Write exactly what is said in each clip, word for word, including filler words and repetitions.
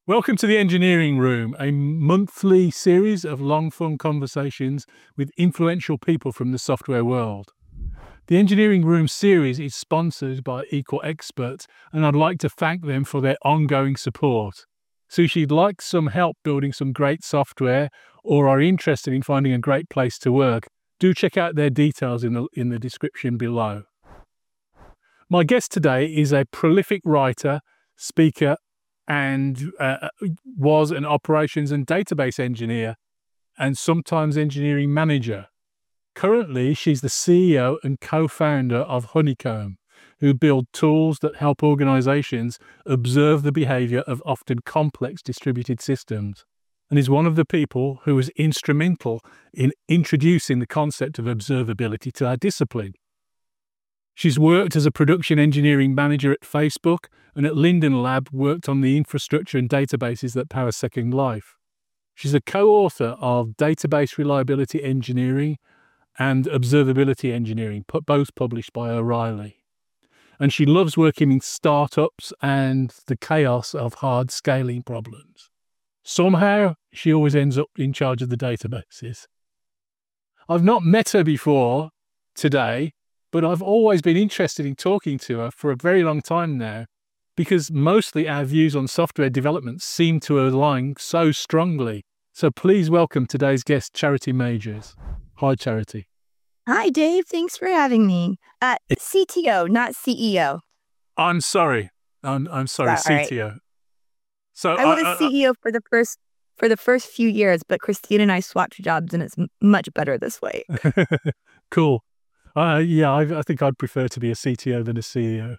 Welcome to the Engineering Room, a monthly series of long-form conversations with influential people from the software world. The Engineering Room series is sponsored by Equal Experts, and I'd like to thank them for their ongoing support. So if you'd like some help building some great software or are interested in finding a great place to work, do check out their details in the, in the description below. My guest today is a prolific writer, speaker, and uh, was an operations and database engineer and sometimes engineering manager. Currently, she's the C E O and co-founder of Honeycomb, who build tools that help organizations observe the behavior of often complex distributed systems, and is one of the people who was instrumental in introducing the concept of observability to our discipline. She's worked as a production engineering manager at Facebook, and at Linden Lab worked on the infrastructure and databases that power Second Life. She's a co-author of Database Reliability Engineering and Observability Engineering, both published by O'Reilly. And she loves working in startups and the chaos of hard scaling problems. Somehow, she always ends up in charge of the databases. I've not met her before today, but I've always been interested in talking to her for a very long time now, because mostly our views on software development seem to align so strongly. So please welcome today's guest, Charity Majors. Hi, Charity. Hi, Dave. Thanks for having me. Uh, C T O, not C E O. I'm sorry. I'm, I'm sorry, Sorry. C T O. So I was I, a C E O for the first for the first few years, but Christine and I swapped jobs, and it's m- much better this way. I, cool. Uh, yeah, I, I think I'd prefer to be a C T O than a C E O.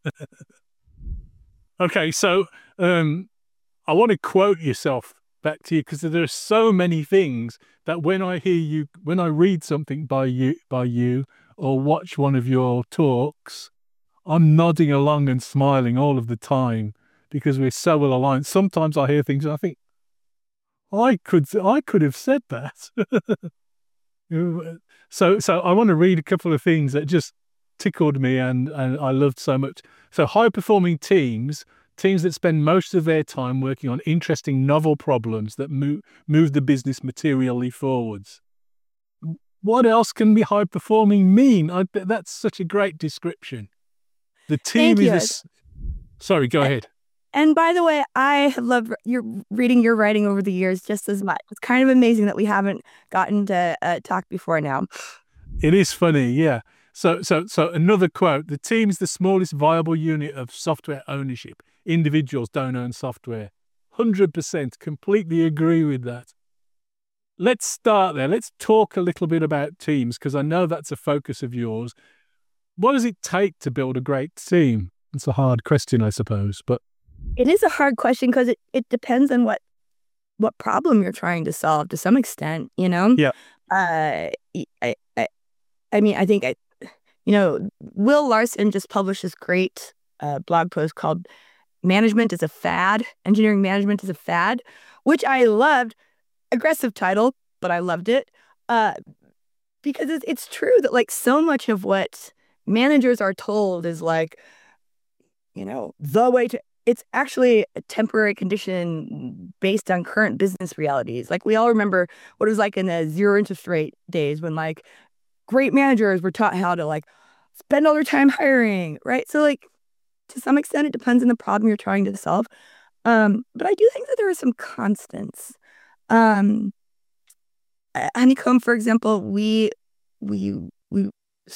Okay, so um, I want to quote yourself back to you, because there are so many things that when I hear you, when I read something by you, by you, or watch one of your talks, I'm nodding along and smiling all of the time because we're so well aligned. Sometimes I hear things and I think, I could, I could have said that. So, so I want to read a couple of things that just tickled me and, and I loved so much. So high-performing teams, teams that spend most of their time working on interesting, novel problems that move, move the business materially forwards. What else can be high-performing mean? I, that's such a great description. The team Thank is... you. A s- Sorry, go ahead. And by the way, I have loved your reading your writing over the years just as much. It's kind of amazing that we haven't gotten to uh, talk before now. It is funny, yeah. So, so, so another quote: the team is the smallest viable unit of software ownership. Individuals don't own software. one hundred percent, completely agree with that. Let's start there. Let's talk a little bit about teams, because I know that's a focus of yours. What does it take to build a great team? It's a hard question, I suppose, but It is a hard question because it, it depends on what what problem you're trying to solve to some extent, you know? Yeah. Uh, I, I, I mean, I think, I, you know, Will Larson just published this great uh, blog post called Management is a Fad. Engineering Management is a Fad, which I loved. Aggressive title, but I loved it. Uh, because it's, it's true that like so much of what managers are told is like, you know, the way to, it's actually a temporary condition based on current business realities. Like we all remember what it was like in the zero interest rate days when like great managers were taught how to like spend all their time hiring, right? So like to some extent, it depends on the problem you're trying to solve. Um, but I do think that there are some constants. Um, at Honeycomb, for example, we we we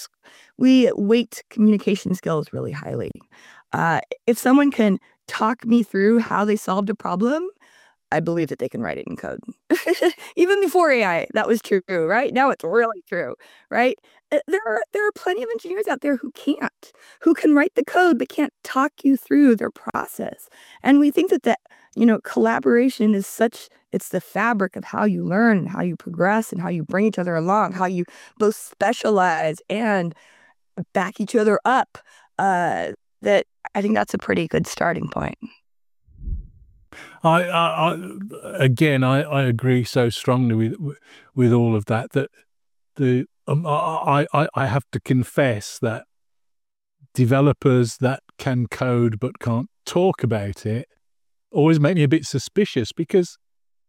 we weight communication skills really highly. Uh, if someone can talk me through how they solved a problem, I believe that they can write it in code. Even before A I, that was true, right? Now it's really true, right? Uh, There are there are plenty of engineers out there who can't, who can write the code but can't talk you through their process. And we think that that, you know, collaboration is such, it's the fabric of how you learn and how you progress and how you bring each other along, how you both specialize and back each other up. Uh, that I think that's a pretty good starting point. I, I, I again, I, I agree so strongly with with all of that. That the um, I, I I have to confess that developers that can code but can't talk about it always make me a bit suspicious because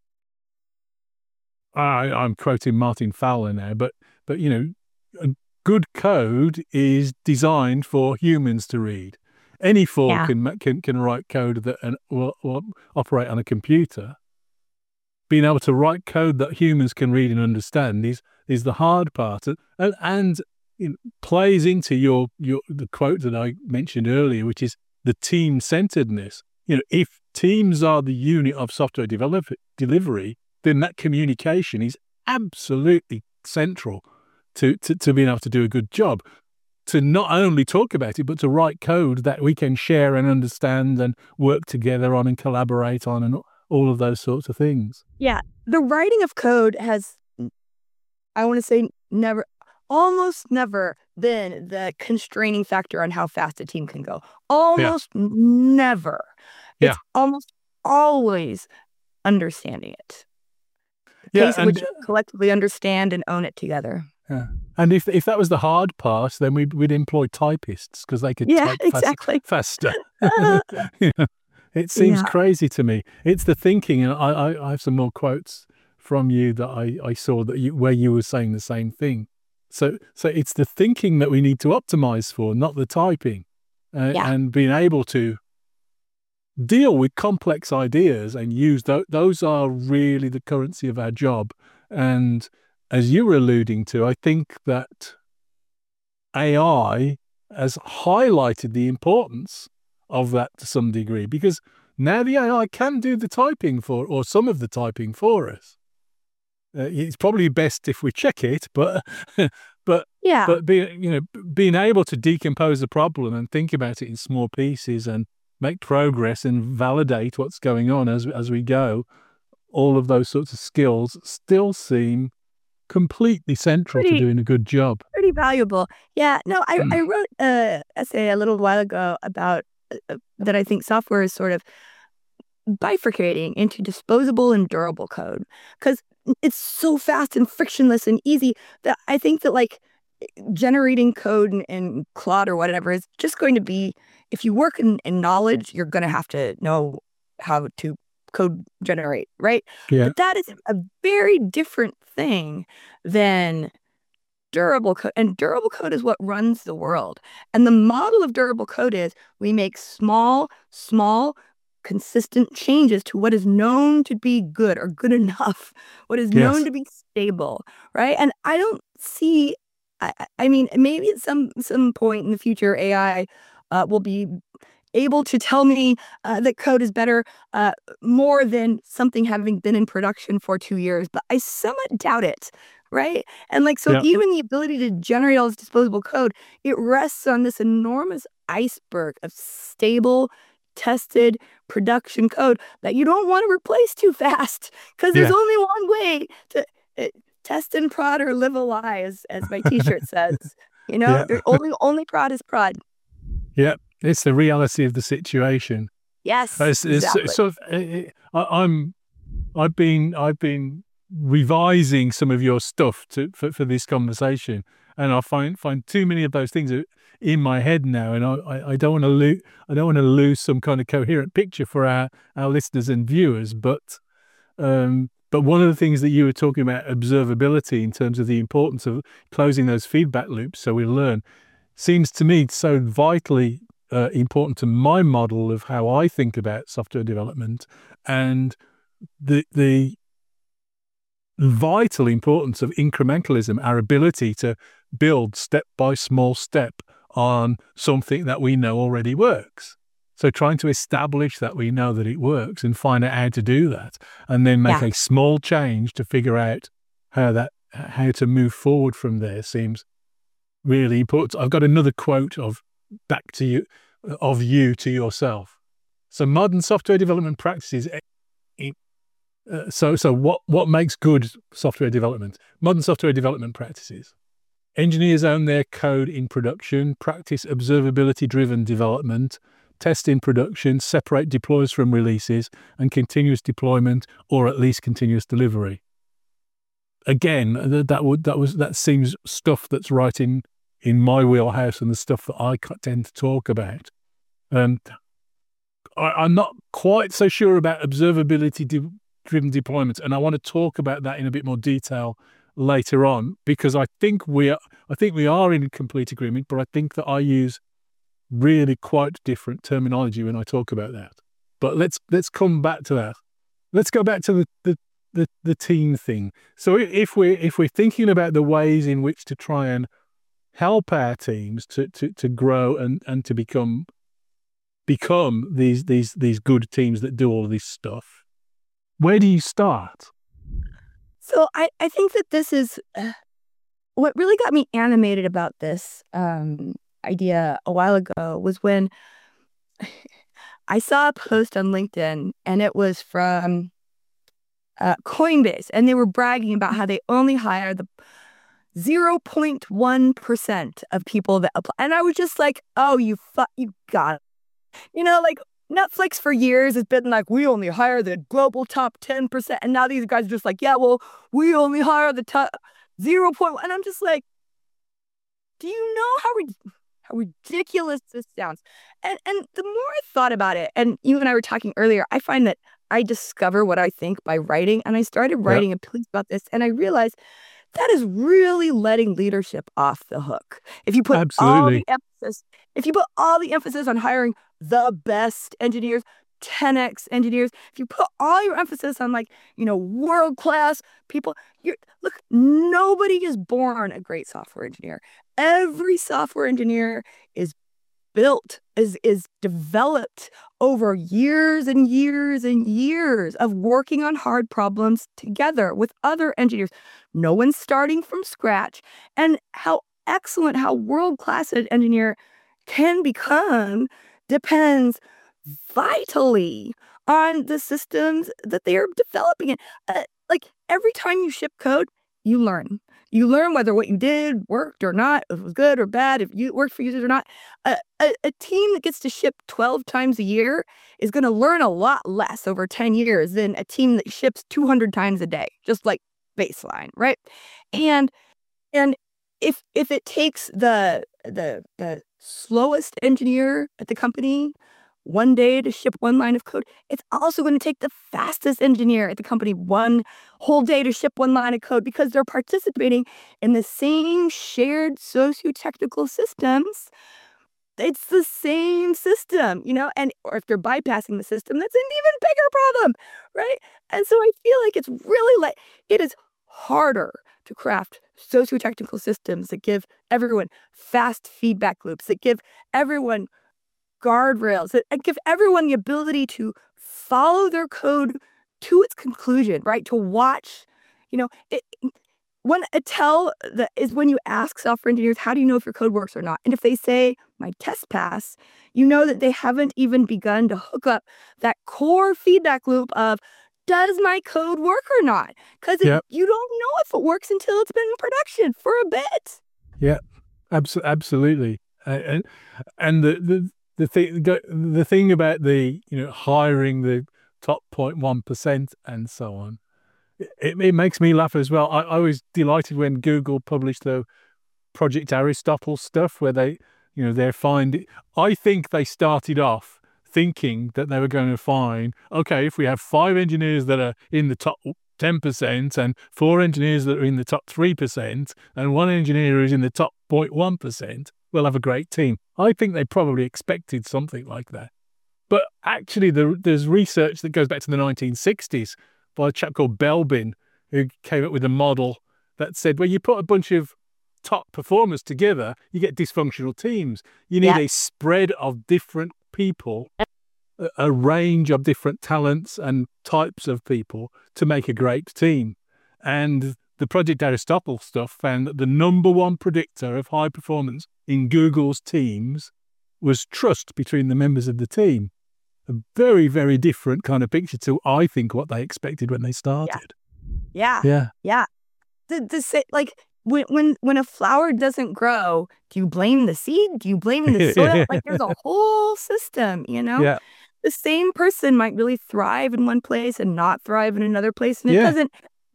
I, I'm quoting Martin Fowler now, but but you know, a good code is designed for humans to read. Any fool Yeah. can can can write code that and will, will operate on a computer. Being able to write code that humans can read and understand is is the hard part, and, and it plays into your your the quote that I mentioned earlier, which is the team centeredness. You know, if teams are the unit of software develop, delivery, then that communication is absolutely central to, to to being able to do a good job. To not only talk about it, but to write code that we can share and understand and work together on and collaborate on and all of those sorts of things. Yeah. The writing of code has, I want to say, never, almost never been the constraining factor on how fast a team can go. Almost yeah. never. Yeah. It's almost always understanding it. The yeah, pace at which you collectively understand and own it together. Yeah. And if if that was the hard part, then we'd, we'd employ typists because they could yeah, type exactly. fast, faster. you know, it seems Yeah. crazy to me. It's the thinking, and I, I, I have some more quotes from you that I, I saw that you, where you were saying the same thing. So so it's the thinking that we need to optimize for, not the typing, uh, Yeah. and being able to deal with complex ideas and use those. Those are really the currency of our job. And as you were alluding to, I think that A I has highlighted the importance of that to some degree, because now the A I can do the typing for, or some of the typing for us. Uh, it's probably best if we check it, but but Yeah. but being you know being able to decompose a problem and think about it in small pieces and make progress and validate what's going on as as we go, all of those sorts of skills still seem completely central Pretty- to doing a good job. Pretty valuable. Yeah. No, I, Mm. I wrote an essay a little while ago about uh, that I think software is sort of bifurcating into disposable and durable code, because it's so fast and frictionless and easy that I think that like generating code in, in Claude or whatever is just going to be, if you work in, in knowledge, you're going to have to know how to code generate, right? Yeah. But that is a very different thing than durable code. And durable code is what runs the world. And the model of durable code is we make small, small, consistent changes to what is known to be good or good enough, what is Yes. known to be stable, right? And I don't see, I, I mean, maybe at some some point in the future, A I uh, will be able to tell me uh, that code is better uh, more than something having been in production for two years, but I somewhat doubt it, right? And like, so Yeah. even the ability to generate all this disposable code, it rests on this enormous iceberg of stable, tested production code that you don't want to replace too fast, because there's Yeah. only one way to uh, test and prod or live a lie, as, as my t-shirt says. You know, Yeah. there, only only prod is prod. Yeah, it's the reality of the situation. Yes, It's, it's, exactly. it's sort of, I, I- I'm, I've been, I've been revising some of your stuff to for, for this conversation, and I find find too many of those things are in my head now, and I, I, I don't want to lose, I don't want to lose some kind of coherent picture for our, our listeners and viewers. But, um, but one of the things that you were talking about, observability, in terms of the importance of closing those feedback loops so we learn, seems to me so vitally uh, important to my model of how I think about software development, and the the vital importance of incrementalism, our ability to build step by small step on something that we know already works. So trying to establish that we know that it works and find out how to do that, and then make Yeah. a small change to figure out how that how to move forward from there seems really important. I've got another quote of back to you of you to yourself. So modern software development practices. Uh, so so what what makes good software development? Modern software development practices. Engineers own their code in production, practice observability-driven development, test in production, separate deploys from releases, and continuous deployment, or at least continuous delivery. Again, th- that would that was that seems stuff that's right in in my wheelhouse and the stuff that I c- tend to talk about. Um, I, I'm not quite so sure about observability de- driven deployments, and I want to talk about that in a bit more detail later on, because I think we are, I think we are in complete agreement, but I think that I use really quite different terminology when I talk about that. But let's let's come back to that. Let's go back to the the, the, the team thing. So if we're if we're thinking about the ways in which to try and help our teams to to, to grow and, and to become become these these these good teams that do all of this stuff, where do you start? So I, I think that this is uh, what really got me animated about this um, idea a while ago was when I saw a post on LinkedIn, and it was from uh, Coinbase, and they were bragging about how they only hire the zero point one percent of people that apply. And I was just like, oh, you fu- you got it. You know, like Netflix for years has been like, we only hire the global top ten percent. And now these guys are just like, yeah, well, we only hire the top zero point one. And I'm just like, do you know how, rid- how ridiculous this sounds? And, and the more I thought about it, and you and I were talking earlier, I find that I discover what I think by writing. And I started writing Yep. a piece about this, and I realized that is really letting leadership off the hook. If you put all the Absolutely. emphasis, if you put all the emphasis on hiring the best engineers, ten X engineers, if you put all your emphasis on, like, you know, world-class people, you're look, nobody is born a great software engineer. Every software engineer is built, is is developed over years and years and years of working on hard problems together with other engineers. No one's starting from scratch. And how excellent, how world-class an engineer can become depends vitally on the systems that they are developing. And uh, like every time you ship code, you learn. You learn whether what you did worked or not, if it was good or bad, if it worked for users or not. A, a, a team that gets to ship twelve times a year is going to learn a lot less over ten years than a team that ships two hundred times a day, just like baseline, right? And and if if it takes the the the slowest engineer at the company one day to ship one line of code, it's also going to take the fastest engineer at the company one whole day to ship one line of code, because they're participating in the same shared socio-technical systems. It's the same system, you know, and or if they're bypassing the system, that's an even bigger problem, right? And so I feel like it's really like it is harder to craft socio-technical systems that give everyone fast feedback loops, that give everyone guardrails, that give everyone the ability to follow their code to its conclusion, right? To watch, you know, it, when a tell that is when you ask software engineers, how do you know if your code works or not? And if they say my test pass, you know that they haven't even begun to hook up that core feedback loop of, does my code work or not? Because Yep. you don't know if it works until it's been in production for a bit. Yeah. Abso- absolutely. Uh, and and the the the thing the thing about the you know hiring the top zero point one percent and so on, it, it makes me laugh as well. I, I was delighted when Google published the Project Aristotle stuff, where they, you know, they're find. I think they started off thinking that they were going to find, okay, if we have five engineers that are in the top ten percent and four engineers that are in the top three percent and one engineer who's in the top zero point one percent, we'll have a great team. I think they probably expected something like that. But actually, the, there's research that goes back to the nineteen sixties by a chap called Belbin, who came up with a model that said, well, you put a bunch of top performers together, you get dysfunctional teams. You need Yeah. a spread of different people, a, a range of different talents and types of people to make a great team. And the Project Aristotle stuff found that the number one predictor of high performance in Google's teams was trust between the members of the team. A very, very different kind of picture to, I think, what they expected when they started. Yeah. Yeah. Yeah. The, the sa- like when, when when a flower doesn't grow, do you blame the seed? Do you blame the soil? Like there's a whole system, you know? Yeah. The same person might really thrive in one place and not thrive in another place. And it Yeah. doesn't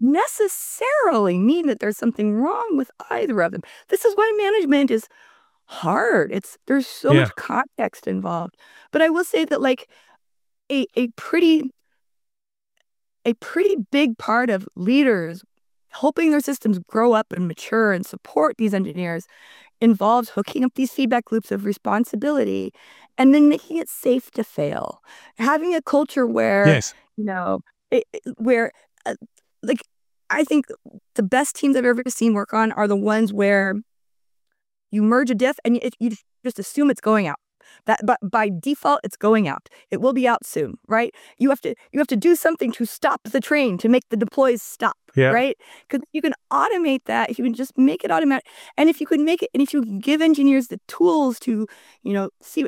necessarily mean that there's something wrong with either of them. This is why management is hard. It's there's so Yeah. much context involved. But I will say that, like, a, a pretty a pretty big part of leaders helping their systems grow up and mature and support these engineers involves hooking up these feedback loops of responsibility and then making it safe to fail. Having a culture where, Yes. you know, it, it- where, uh, like, I think the best teams I've ever seen work on are the ones where you merge a diff and it, you just assume it's going out. That, but by default, it's going out. It will be out soon, right? You have to you have to do something to stop the train to make the deploys stop, Yeah. right? Because you can automate that. If you can just make it automatic, and if you can make it, and if you can give engineers the tools to, you know, see what.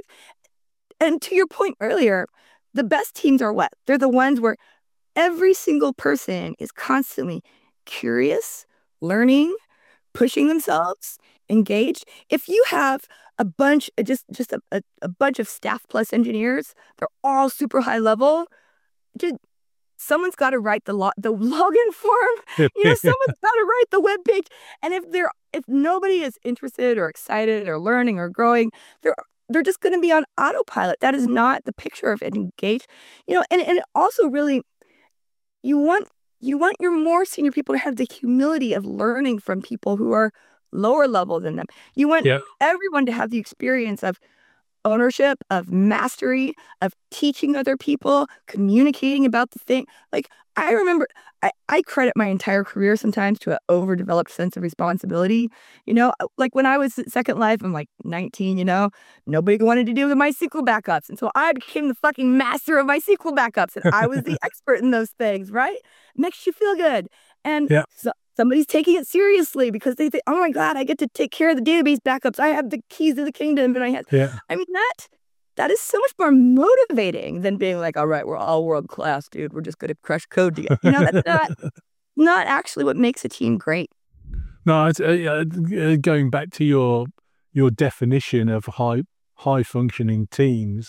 And to your point earlier, the best teams are what? They're the ones where every single person is constantly curious, learning, pushing themselves, engaged. If you have a bunch, just just a, a, a bunch of staff plus engineers, they're all super high level. Just, someone's got to write the lo- the login form. You know, someone's got to write the web page. And if they're if nobody is interested or excited or learning or growing, they're they're just going to be on autopilot. That is not the picture of engaged. You know, and and also really, you want you want your more senior people to have the humility of learning from people who are lower level than them. You want Yeah. everyone to have the experience of ownership, of mastery, of teaching other people, communicating about the thing. Like, I remember, I, I credit my entire career sometimes to an overdeveloped sense of responsibility. You know, like when I was at Second Life, I'm like nineteen, you know, nobody wanted to do the MySQL backups. And so I became the fucking master of MySQL backups. And I was the expert in those things, right? Makes you feel good. And Yeah. so somebody's taking it seriously because they think, oh my God, I get to take care of the database backups. I have the keys to the kingdom. And I have, Yeah. I mean, that that is so much more motivating than being like, all right, we're all world class, dude. We're just going to crush code together. You know, that's not, not actually what makes a team great. No, it's, uh, uh, going back to your your definition of high high functioning teams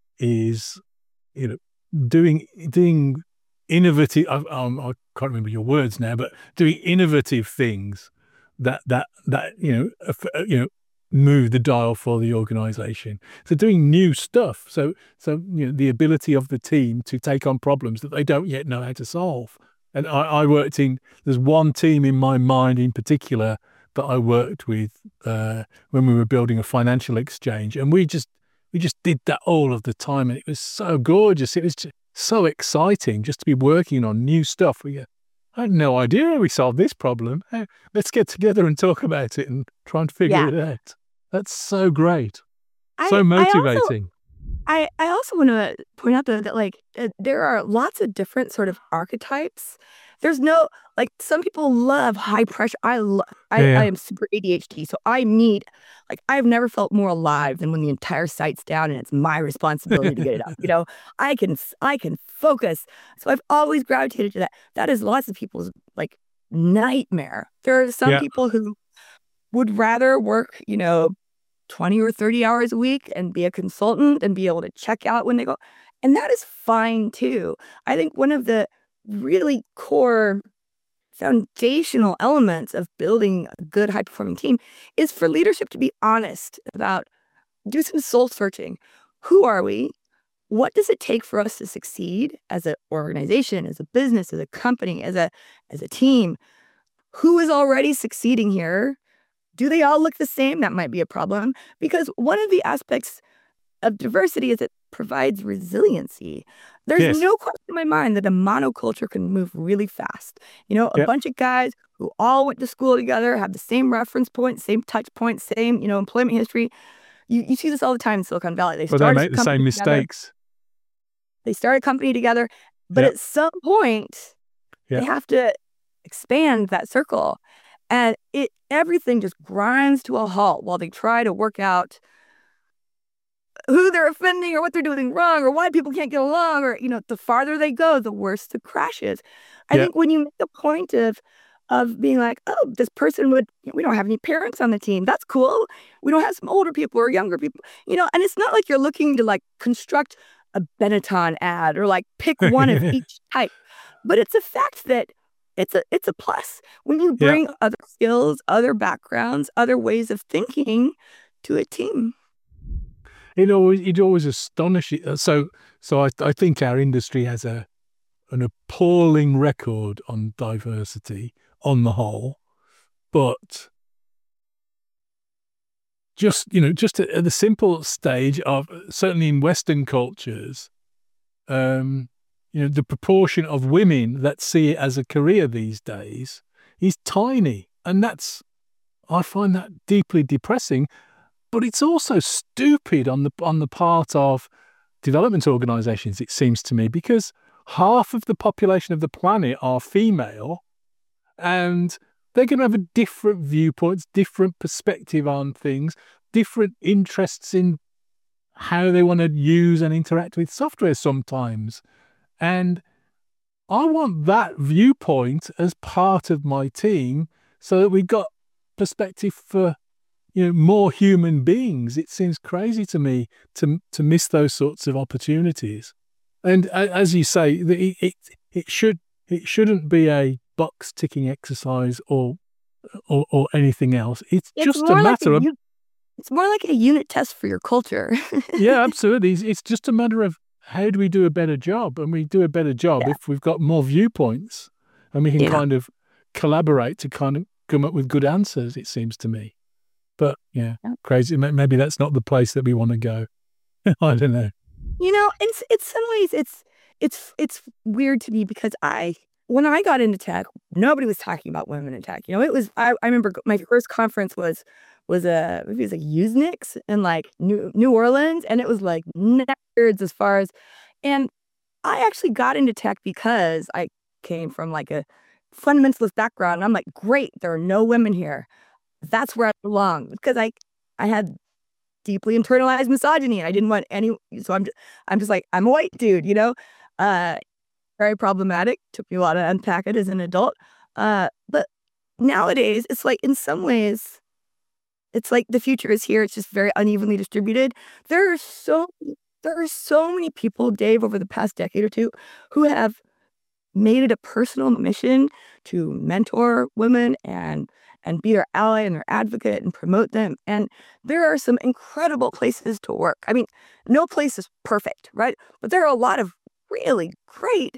is, you know, doing doing innovative. I, um, I can't remember your words now, but doing innovative things that that that you know uh, you know move the dial for the organization. So doing new stuff. So so you know the ability of the team to take on problems that they don't yet know how to solve. And I, I worked in. There's one team in my mind in particular that I worked with uh, when we were building a financial exchange, and we just we just did that all of the time, and it was so gorgeous. It was just so exciting just to be working on new stuff. We, uh, I had no idea how we solved this problem. Hey, let's get together and talk about it and try and figure Yeah. it out. That's so great, I, so I also motivating. I, I also want to point out though that like uh, there are lots of different sort of archetypes. There's no like some people love high pressure. I love I, Yeah, I am super A D H D, so I need like I've never felt more alive than when the entire site's down and it's my responsibility to get it up. You know, I can I can focus. So I've always gravitated to that. That is lots of people's like nightmare. There are some yeah, people who would rather work, you know, twenty or thirty hours a week and be a consultant and be able to check out when they go. And that is fine too. I think one of the really core foundational elements of building a good high performing team is for leadership to be honest about, do some soul searching. Who are we? What does it take for us to succeed as an organization, as a business, as a company, as a as a team? Who is already succeeding here? Do they all look the same? That might be a problem, because one of the aspects of diversity is it provides resiliency. There's yes, no question in my mind that a monoculture can move really fast. You know, a yeah. bunch of guys who all went to school together, have the same reference point, same touch point, same, you know, employment history. You, you see this all the time in Silicon Valley. They But they start a make the company same together. mistakes. They start a company together, but Yeah, at some point, yeah, they have to expand that circle. And it everything just grinds to a halt while they try to work out who they're offending or what they're doing wrong or why people can't get along, or, you know, the farther they go, the worse the crash is. I yeah, think when you make a point of of being like, oh, this person would, we don't have any parents on the team. That's cool. We don't have some older people or younger people, you know, and it's not like you're looking to like construct a Benetton ad or like pick one of each type, but it's a fact that it's a it's a plus when you yeah. bring other skills, other backgrounds, other ways of thinking to a team. it always it always astonishes. So so I I think our industry has a an appalling record on diversity on the whole, but just you know just at, at the simple stage of certainly in Western cultures, um, you know the proportion of women that see it as a career these days is tiny, and that's I find that deeply depressing. But it's also stupid on the on the part of development organisations, it seems to me, because half of the population of the planet are female, and they're going to have a different viewpoints, different perspective on things, different interests in how they want to use and interact with software sometimes. And I want that viewpoint as part of my team so that we've got perspective for you know more human beings. It seems crazy to me to to miss those sorts of opportunities. And as you say, it it, it should it shouldn't be a box ticking exercise or or, or anything else. It's, it's just a matter like a, of. It's more like a unit test for your culture. Yeah, absolutely. It's, it's just a matter of how do we do a better job, and we do a better job yeah. if we've got more viewpoints, and we can yeah. kind of collaborate to kind of come up with good answers. It seems to me. But yeah, yeah, crazy. Maybe that's not the place that we want to go. I don't know. You know, in in some ways, it's it's it's weird to me because I when I got into tech, nobody was talking about women in tech. You know, it was I, I remember my first conference was was a maybe it was like Usenix in like New New Orleans, and it was like nerds as far as, and I actually got into tech because I came from like a fundamentalist background, and I'm like, great, there are no women here. That's where I belong, because I, I had deeply internalized misogyny, and I didn't want any. So I'm, just, I'm just like, I'm a white dude, you know, uh, very problematic. Took me a while to unpack it as an adult. Uh, but nowadays, it's like in some ways, it's like the future is here. It's just very unevenly distributed. There are so, there are so many people, Dave, over the past decade or two, who have made it a personal mission to mentor women and. and be their ally and their advocate and promote them. And there are some incredible places to work. I mean, no place is perfect, right? But there are a lot of really great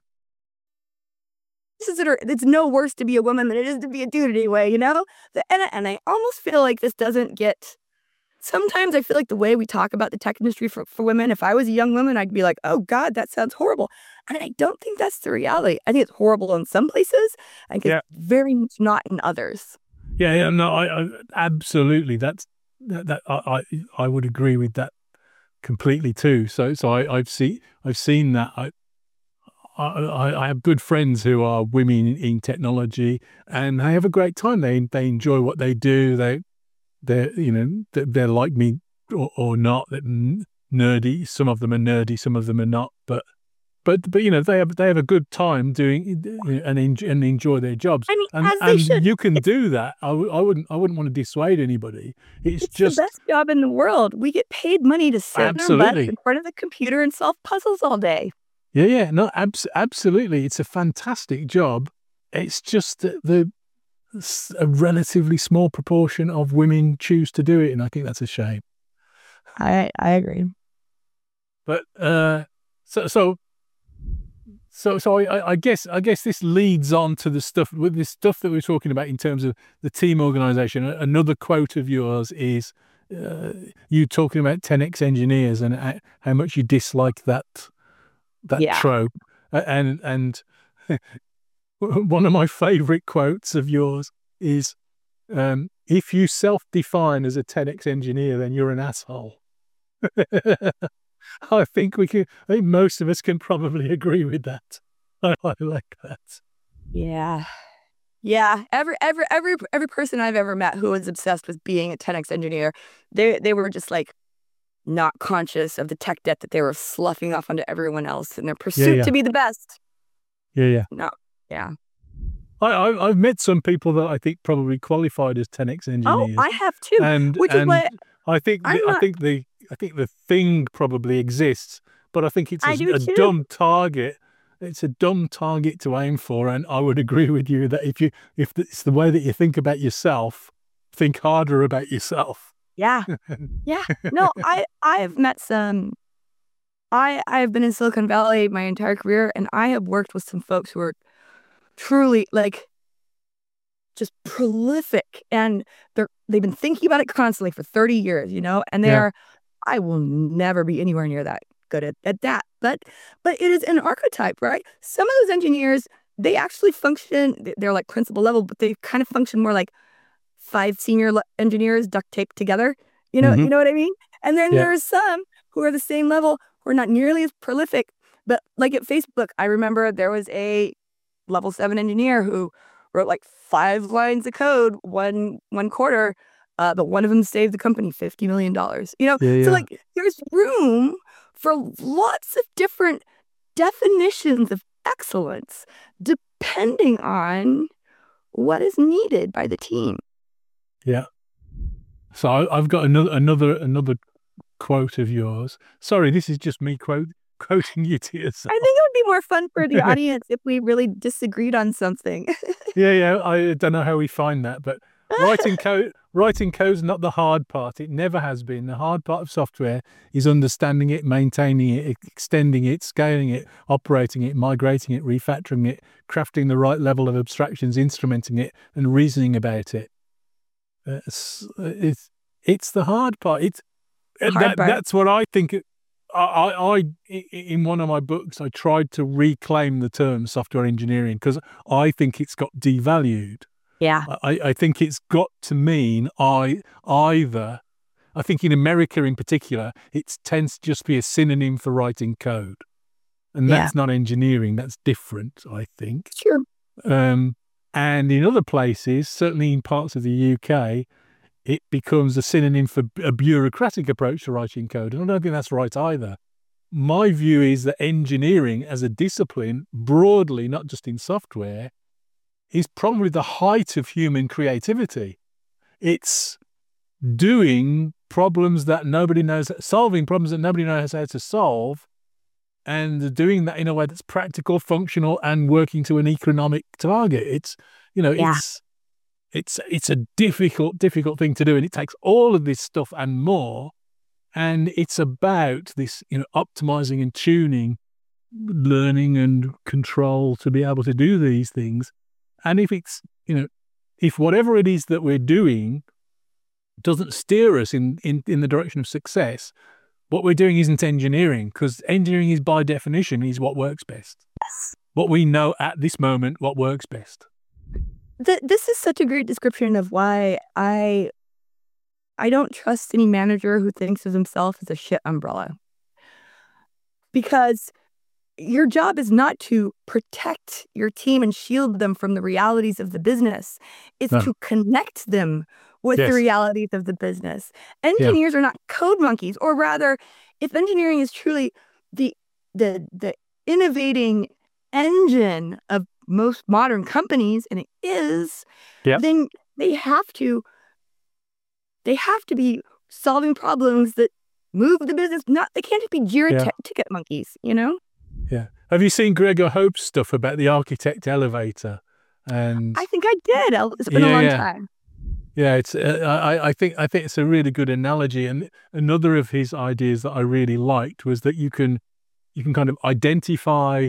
places that are, it's no worse to be a woman than it is to be a dude anyway, you know? The, and, and I almost feel like this doesn't get, sometimes I feel like the way we talk about the tech industry for, for women, if I was a young woman, I'd be like, oh God, that sounds horrible. And I don't think that's the reality. I think it's horrible in some places. I think yeah. it's very much not in others. Yeah, yeah, no, I, I absolutely. That's that. that I, I, I would agree with that completely too. So, so I, I've seen, I've seen that. I, I, I have good friends who are women in technology, and they have a great time. They, they enjoy what they do. They, they're, you know, they're like me or, or not. They're nerdy. Some of them are nerdy. Some of them are not. But. But but you know they have they have a good time doing and enjoy, and enjoy their jobs. I mean, and, as they and should. You can it's, do that. I, I wouldn't I wouldn't want to dissuade anybody. It's, it's just the best job in the world. We get paid money to sit absolutely. in our butts in front of the computer and solve puzzles all day. Yeah, yeah, no, abs- absolutely. It's a fantastic job. It's just that the a relatively small proportion of women choose to do it, and I think that's a shame. I I agree. But uh, so so. So, so I, I guess I guess this leads on to the stuff with this stuff that we're talking about in terms of the team organization. Another quote of yours is uh, you talking about ten X engineers and how much you dislike that that yeah. trope. And and one of my favorite quotes of yours is, um, "If you self-define as a ten X engineer, then you're an asshole." I think we can. I think most of us can probably agree with that. I, I like that. Yeah, yeah. Every every every every person I've ever met who was obsessed with being a ten X engineer, they they were just like not conscious of the tech debt that they were sloughing off onto everyone else in their pursuit yeah, yeah. to be the best. Yeah, yeah. No, yeah. I, I I've met some people that I think probably qualified as ten X engineers. Oh, I have too. And which and is what I think. The, not, I think the. I think the thing probably exists, but I think it's a, a too. dumb target. It's a dumb target to aim for, and I would agree with you that if you if it's the way that you think about yourself, think harder about yourself. Yeah. Yeah. No, I I've met some I I have been in Silicon Valley my entire career, and I have worked with some folks who are truly like just prolific, and they're they've been thinking about it constantly for thirty years, you know, and Yeah. they're I will never be anywhere near that good at, at that. But but it is an archetype, right? Some of those engineers, they actually function, th- they're like principal level, but they kind of function more like five senior le- engineers duct taped together. You know, Hmm. you know what I mean? And then Yeah. there are some who are the same level who are not nearly as prolific. But like at Facebook, I remember there was a level seven engineer who wrote like five lines of code one one quarter, uh, but one of them saved the company fifty million dollars. You know, Yeah. so Yeah. like there's room for lots of different definitions of excellence depending on what is needed by the team. Yeah. So I, I've got another another another quote of yours. Sorry, this is just me quote quoting you to yourself. I think it would be more fun for the audience if we really disagreed on something. Yeah, yeah. I don't know how we find that, but writing code, writing code's not the hard part. It never has been. The hard part of software is understanding it, maintaining it, extending it, scaling it, operating it, migrating it, refactoring it, crafting the right level of abstractions, instrumenting it, and reasoning about it. Uh, It's it's, it's the hard part. It's The hard that part. that's what I think. It, I, I, I, in one of my books, I tried to reclaim the term software engineering because I think it's got devalued. Yeah. I, I think it's got to mean I either. I think in America in particular, it tends to just be a synonym for writing code, and Yeah. that's not engineering. That's different, I think. Sure. Um, and in other places, certainly in parts of the U K, it becomes a synonym for a bureaucratic approach to writing code. And I don't think that's right either. My view is that engineering as a discipline, broadly, not just in software, is probably the height of human creativity. It's doing problems that nobody knows, solving problems that nobody knows how to solve, and doing that in a way that's practical, functional, and working to an economic target. It's, you know, Yeah. it's it's it's a difficult, difficult thing to do, and it takes all of this stuff and more. And it's about this, you know, optimizing and tuning, learning and control to be able to do these things. And if it's, you know, if whatever it is that we're doing doesn't steer us in, in, in the direction of success, what we're doing isn't engineering, because engineering is by definition is what works best. Yes. What we know at this moment, what works best. Th- this is such a great description of why I I don't trust any manager who thinks of himself as a shit umbrella. Because your job is not to protect your team and shield them from the realities of the business. It's No. to connect them with Yes. the realities of the business. Yeah. Engineers are not code monkeys, or rather, if engineering is truly the the the innovating engine of most modern companies, and it is, Yep. then they have to they have to be solving problems that move the business. Not they can't just be Jira Yeah. t- ticket monkeys, you know? Yeah. Have you seen Gregor Hope's stuff about the architect elevator? And I think I did. I- It's been a Yeah, long yeah. time. yeah, it's uh, I I think I think it's a really good analogy. And another of his ideas that I really liked was that you can you can kind of identify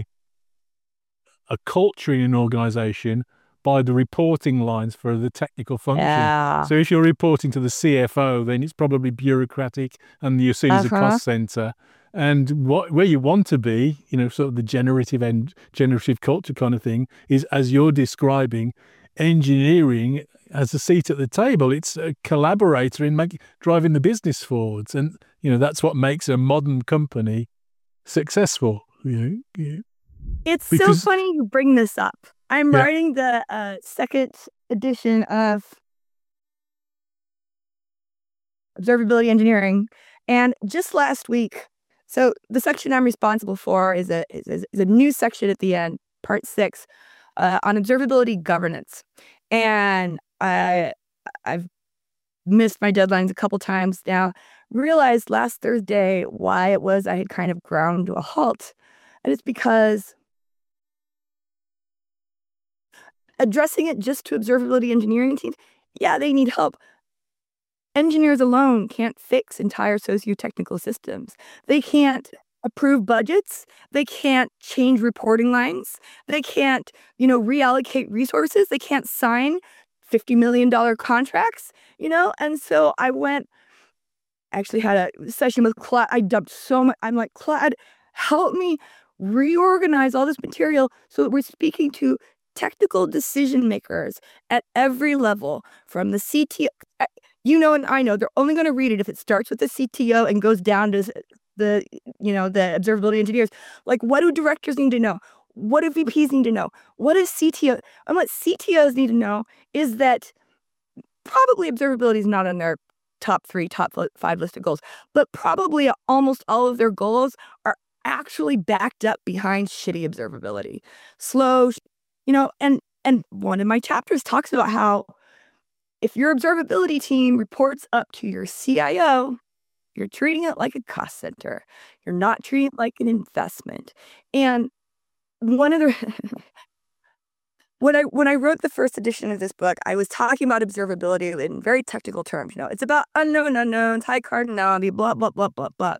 a culture in an organization by the reporting lines for the technical function. Yeah. So if you're reporting to the C F O, then it's probably bureaucratic and you're seen as a Uh-huh. cost center. And what where you want to be, you know, sort of the generative and generative culture kind of thing, is as you're describing, engineering has a seat at the table. It's a collaborator in making driving the business forwards, and you know that's what makes a modern company successful. You know, yeah. It's Because- so funny you bring this up. I'm Yeah. writing the uh, second edition of Observability Engineering, and just last week, so the section I'm responsible for is a is, is a new section at the end, part six, uh, on observability governance, and I I've missed my deadlines a couple times now. Realized last Thursday why it was I had kind of ground to a halt, and it's because addressing it just to observability engineering teams, yeah, they need help. Engineers alone can't fix entire socio-technical systems. They can't approve budgets. They can't change reporting lines. They can't, you know, reallocate resources. They can't sign fifty million dollars contracts, you know? And so I went, actually had a session with Claude. I dumped so much. I'm like, Claude, help me reorganize all this material so that we're speaking to technical decision makers at every level, from the C T O. You know, and I know they're only going to read it if it starts with the C T O and goes down to the, you know, the observability engineers. Like, what do directors need to know? What do V Ps need to know? What does C T O? And what C T Os need to know is that probably observability is not on their top three, top five list of goals, but probably almost all of their goals are actually backed up behind shitty observability. Slow, you know, and and one of my chapters talks about how if your observability team reports up to your C I O, you're treating it like a cost center. You're not treating it like an investment. And one of the when I when I wrote the first edition of this book, I was talking about observability in very technical terms. You know, it's about unknown unknowns, high cardinality, blah blah blah blah blah.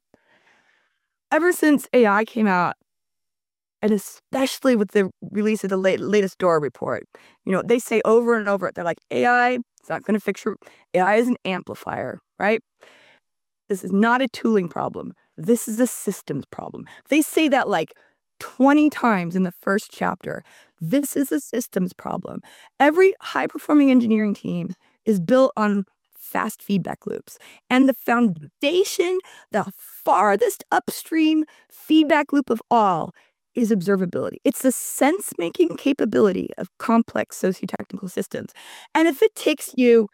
Ever since A I came out, and especially with the release of the late, latest D O R A report, you know, they say over and over, they're like, A I, it's not going to fix your, A I is an amplifier, right? This is not a tooling problem. This is a systems problem. They say that like twenty times in the first chapter. This is a systems problem. Every high-performing engineering team is built on fast feedback loops. And the foundation, the farthest upstream feedback loop of all, is observability. It's the sense-making capability of complex socio-technical systems. And if it takes you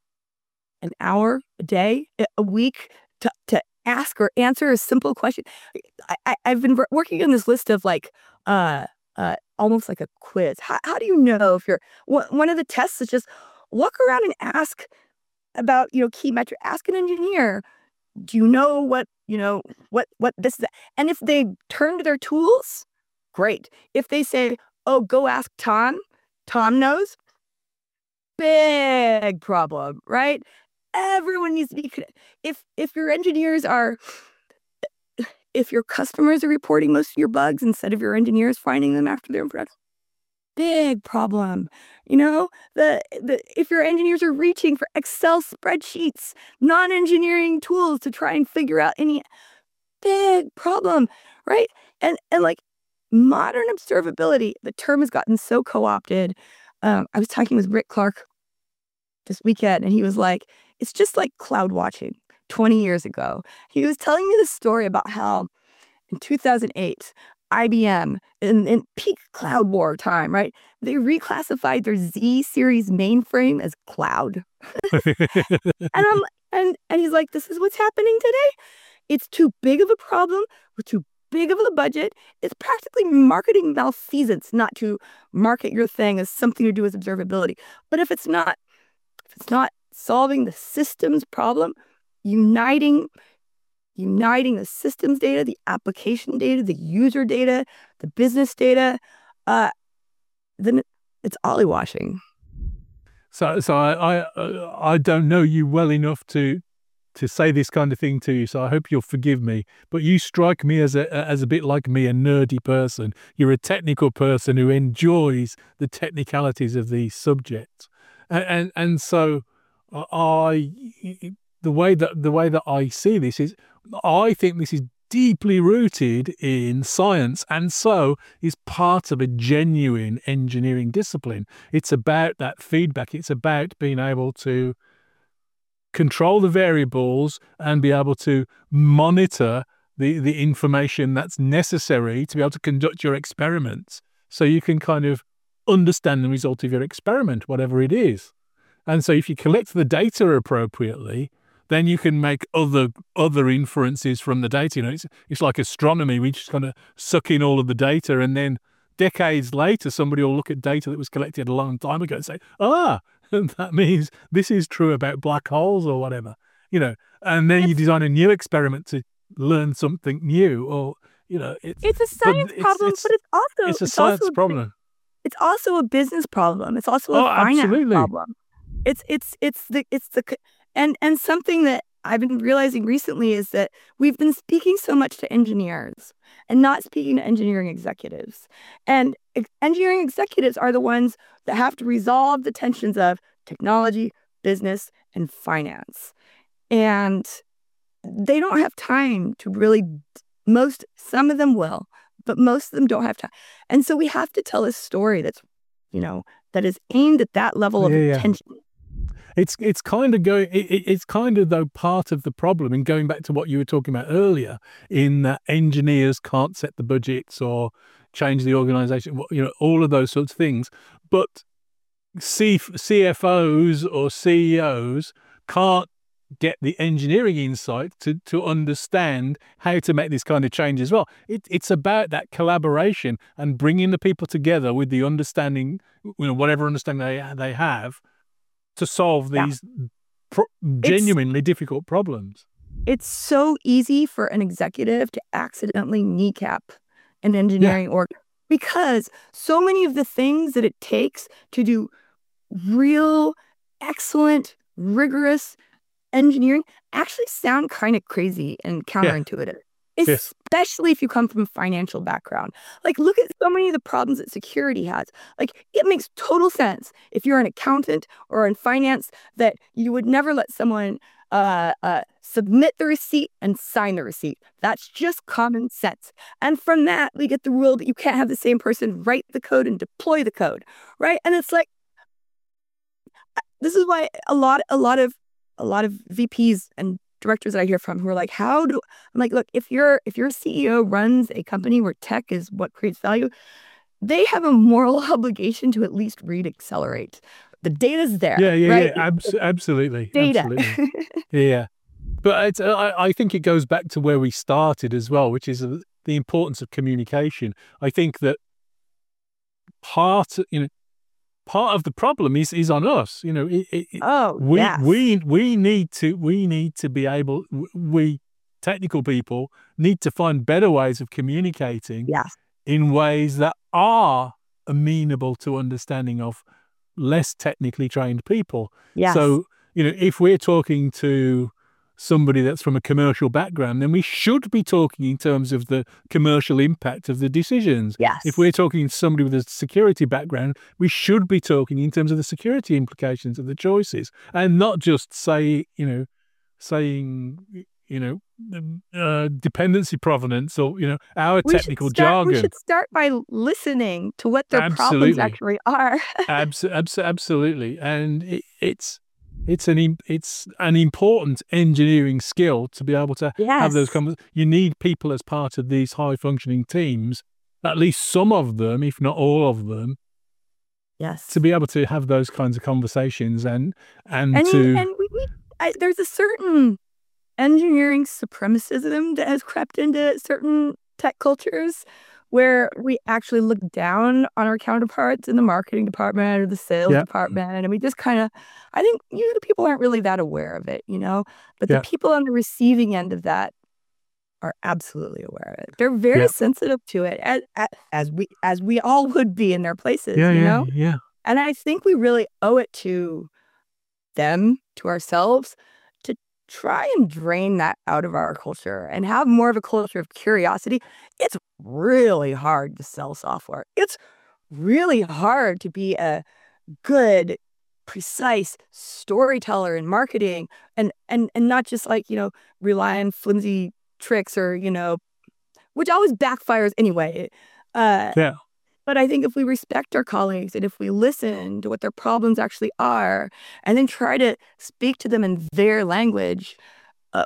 an hour, a day, a week to, to ask or answer a simple question, I, I, I've been working on this list of like, uh, uh, almost like a quiz. How, how do you know if you're, one of the tests is just walk around and ask about, you know, key metric, ask an engineer, do you know what, you know, what, what this, that? And if they turn to their tools, great. If they say, oh, go ask Tom, Tom knows, big problem, right? Everyone needs to be, if, if your engineers are, if your customers are reporting most of your bugs instead of your engineers finding them after they're in production, big problem. You know, the, the if your engineers are reaching for Excel spreadsheets, non-engineering tools to try and figure out any, big problem, right? And and like modern observability, the term has gotten so co-opted. Um, I was talking with Rick Clark this weekend, and he was like, it's just like cloud watching twenty years ago. He was telling me this story about how in two thousand eight, I B M, in, in peak cloud war time, right? They reclassified their Z series mainframe as cloud. and I'm and and he's like, this is what's happening today. It's too big of a problem with too big of a budget. It's practically marketing malfeasance not to market your thing as something to do with observability. But if it's not, if it's not solving the systems problem, uniting uniting the systems data, the application data, the user data, the business data, uh, then it's ollywashing. So, so I, I, I don't know you well enough to, to say this kind of thing to you. So I hope you'll forgive me. But you strike me as a, as a bit like me, a nerdy person. You're a technical person who enjoys the technicalities of these subjects, and and, and so I. The way that the way that I see this is, I think this is deeply rooted in science, and so is part of a genuine engineering discipline. It's about that feedback. It's about being able to control the variables and be able to monitor the, the information that's necessary to be able to conduct your experiments, so you can kind of understand the result of your experiment, whatever it is. And so if you collect the data appropriately, then you can make other other inferences from the data. You know, it's, it's like astronomy. We just kind of suck in all of the data, and then decades later, somebody will look at data that was collected a long time ago and say, ah, that means this is true about black holes or whatever, you know, and then it's, you design a new experiment to learn something new, or, you know. It's, it's a science but problem, it's, but it's also... It's a it's science also, problem. It's also a business problem. It's also a oh, finance absolutely. problem. It's it's it's the it's the And and something that I've been realizing recently is that we've been speaking so much to engineers and not speaking to engineering executives. And ex- engineering executives are the ones that have to resolve the tensions of technology, business, and finance. And they don't have time to really, most, some of them will, but most of them don't have time. And so we have to tell a story that's, you know, that is aimed at that level of Yeah, yeah. attention. It's it's kind of going. It, it- it's kind of though part of the problem. And going back to what you were talking about earlier, in that engineers can't set the budgets or change the organization. You know, all of those sorts of things. But C- CFOs or C E Os can't get the engineering insight to to understand how to make this kind of change as well. It, it's about that collaboration and bringing the people together with the understanding, you know, whatever understanding they they have, to solve Yeah. these pro- genuinely difficult problems. It's so easy for an executive to accidentally kneecap an engineering org because so many of the things that it takes to do real, excellent, rigorous engineering actually sound kind of crazy and counterintuitive, Yes. especially if you come from a financial background. Like, look at so many of the problems that security has. Like, it makes total sense if you're an accountant or in finance that you would never let someone uh, uh, submit the receipt and sign the receipt. That's just common sense. And from that, we get the rule that you can't have the same person write the code and deploy the code, right? And it's like, this is why a lot, a lot of, a lot of V Ps and directors that I hear from who are like, how do I'm like, look, if your if your C E O runs a company where tech is what creates value, they have a moral obligation to at least read Accelerate. The data's there. Yeah, yeah, right? yeah. Abs- absolutely, Data. absolutely. Yeah, but it's, I, I think it goes back to where we started as well, which is the importance of communication. I think that part, you know, part of the problem is is on us. You know, it, it, Oh, we yes. we we need to we need to be able. We technical people need to find better ways of communicating. Yes. In ways that are amenable to understanding of less technically trained people. Yes. So, you know, if we're talking to somebody that's from a commercial background, then we should be talking in terms of the commercial impact of the decisions. Yes. If we're talking to somebody with a security background, we should be talking in terms of the security implications of the choices, and not just say, you know, saying, you know, uh, dependency provenance or, you know, our we technical should start, jargon. We should start by listening to what their Absolutely. problems actually are. Abs- abs- absolutely, and it, it's it's an im- it's an important engineering skill to be able to Yes. have those conversations. You need people as part of these high functioning teams, at least some of them, if not all of them, Yes. to be able to have those kinds of conversations and and, And, to and we, we I, there's a certain engineering supremacism that has crept into certain tech cultures where we actually look down on our counterparts in the marketing department or the sales Yeah. department. And we just kind of, I think you know, the people aren't really that aware of it, you know, but Yeah. the people on the receiving end of that are absolutely aware of it. They're very Yeah. sensitive to it, as, as we as we all would be in their places, yeah, you yeah, know? yeah. And I think we really owe it to them, to ourselves, to try and drain that out of our culture and have more of a culture of curiosity. It's really hard to sell software. It's really hard to be a good, precise storyteller in marketing and and and not just like, you know, rely on flimsy tricks or, you know, which always backfires anyway. Uh, Yeah. But I think if we respect our colleagues and if we listen to what their problems actually are and then try to speak to them in their language, uh,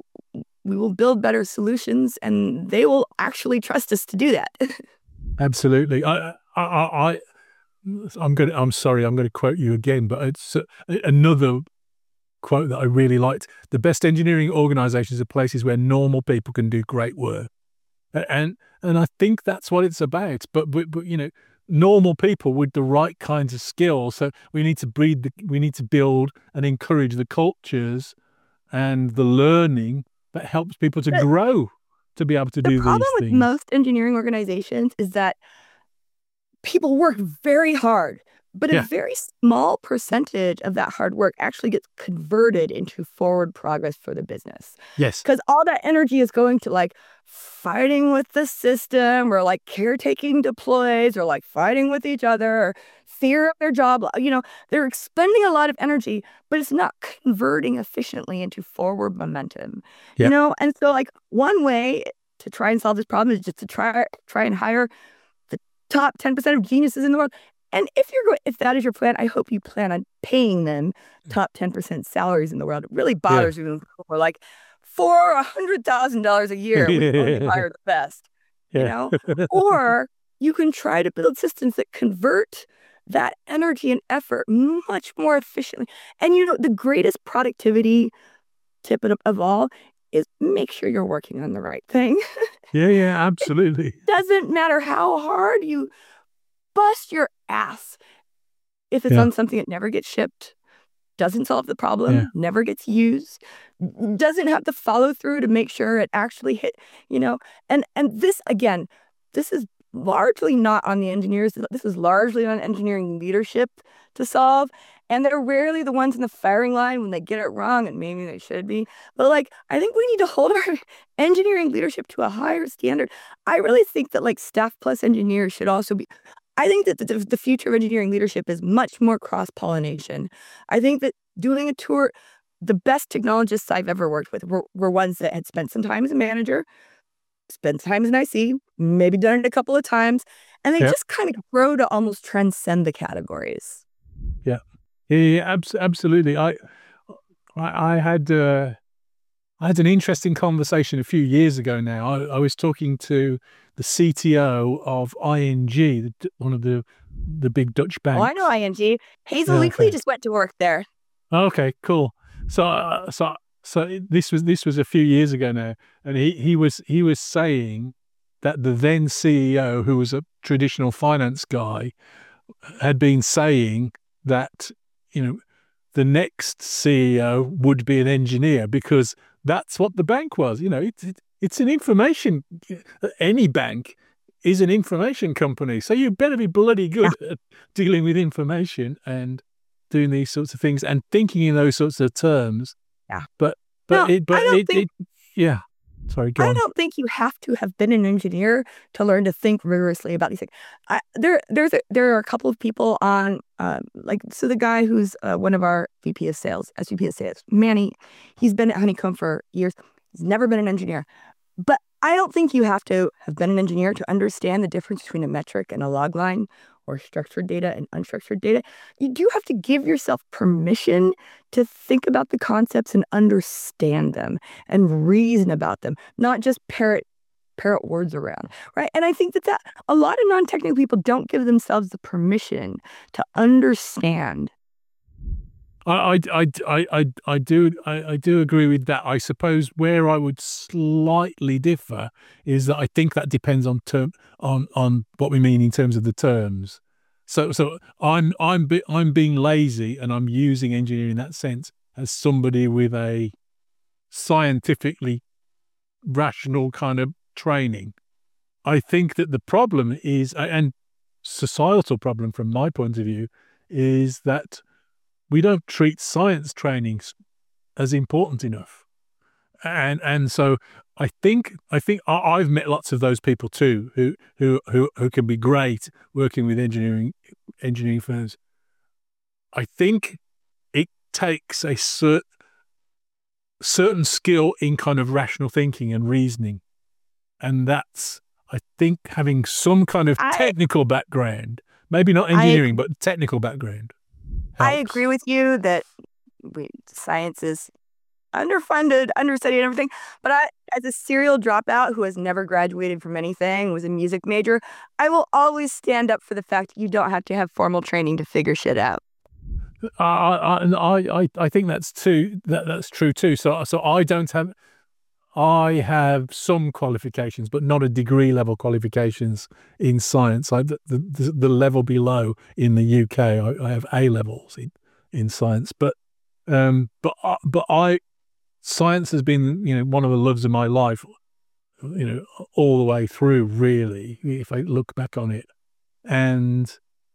we will build better solutions and they will actually trust us to do that. Absolutely. I, I, I, I I'm going. I'm sorry. I'm going to quote you again, but it's uh, another quote that I really liked. The best engineering organizations are places where normal people can do great work, and and I think that's what it's about. But but, but you know, normal people with the right kinds of skills. So we need to breed the. We need to build and encourage the cultures and the learning that helps people to But grow to be able to the do problem these with things. most engineering organizations is that people work very hard, But a Yeah. very small percentage of that hard work actually gets converted into forward progress for the business. Yes. Because all that energy is going to like fighting with the system or like caretaking deploys or like fighting with each other or fear of their job. You know, they're expending a lot of energy, but it's not converting efficiently into forward momentum. Yeah. You know, and so like one way to try and solve this problem is just to try try and hire the top ten percent of geniuses in the world. And if you're go- if that is your plan, I hope you plan on paying them top ten percent salaries in the world. It really bothers me when people are like, for a hundred thousand dollars a year, we only hire the best. You Yeah. know, or you can try to build systems that convert that energy and effort much more efficiently. And you know, the greatest productivity tip of, of all is make sure you're working on the right thing. Yeah, yeah, absolutely. Doesn't matter how hard you bust your ass. If it's Yeah. on something that never gets shipped, doesn't solve the problem, Yeah. never gets used, doesn't have the follow through to make sure it actually hit, you know, and and this again, this is largely not on the engineers. This is largely on engineering leadership to solve. And they're rarely the ones in the firing line when they get it wrong, and maybe they should be. But like, I think we need to hold our engineering leadership to a higher standard. I really think that like staff plus engineers should also be. I think that the, the future of engineering leadership is much more cross-pollination. I think that doing a tour, the best technologists I've ever worked with were, were ones that had spent some time as a manager, spent time as an I C, maybe done it a couple of times, and they Yeah. just kind of grow to almost transcend the categories. Yeah, yeah, yeah, abs- absolutely. I, I, I had, uh, I had an interesting conversation a few years ago. Now, I, I was talking to the C T O of I N G, the, d- one of the the big Dutch banks. Oh, I know I N G. Hazel Yeah, Leakley okay. just went to work there. Okay, cool. So, uh, so, so this was this was a few years ago now, and he he was he was saying that the then C E O, who was a traditional finance guy, had been saying that, you know, the next C E O would be an engineer because that's what the bank was. You know, it's it, it's an information. Any bank is an information company, so you better be bloody good yeah. at dealing with information and doing these sorts of things and thinking in those sorts of terms. Yeah. But but no, it but it, think, it yeah. Sorry, go I on. don't think you have to have been an engineer to learn to think rigorously about these things. I, there, there's a, there are a couple of people on, um, like, so the guy who's uh, one of our V P of sales, S V P of sales, Manny, he's been at Honeycomb for years. He's never been an engineer. But I don't think you have to have been an engineer to understand the difference between a metric and a log line or structured data and unstructured data. You do have to give yourself permission to think about the concepts and understand them and reason about them, not just parrot parrot words around, right? And I think that, that a lot of non-technical people don't give themselves the permission to understand. I, I, I, I, I do I, I do agree with that. I suppose where I would slightly differ is that I think that depends on term on, on what we mean in terms of the terms. So so I'm I'm be, I'm being lazy and I'm using engineering in that sense as somebody with a scientifically rational kind of training. I think that the problem is, and societal problem from my point of view, is that we don't treat science trainings as important enough, and and so I think I think I've met lots of those people too, who who who who can be great working with engineering engineering firms. I think it takes a cert, certain skill in kind of rational thinking and reasoning, and that's I think having some kind of technical I, background, maybe not engineering, I, but technical background. Helps. I agree with you that we, science is underfunded, understudied, and everything. But I, as a serial dropout who has never graduated from anything, was a music major, I will always stand up for the fact that you don't have to have formal training to figure shit out. I I I I think that's too that that's true too. So so I don't have. I have some qualifications, but not a degree level qualifications in science. I, the, the the level below in the U K, I, I have A levels in, in science. But um, but but I science has been, you know, one of the loves of my life, you know, all the way through. Really, if I look back on it, and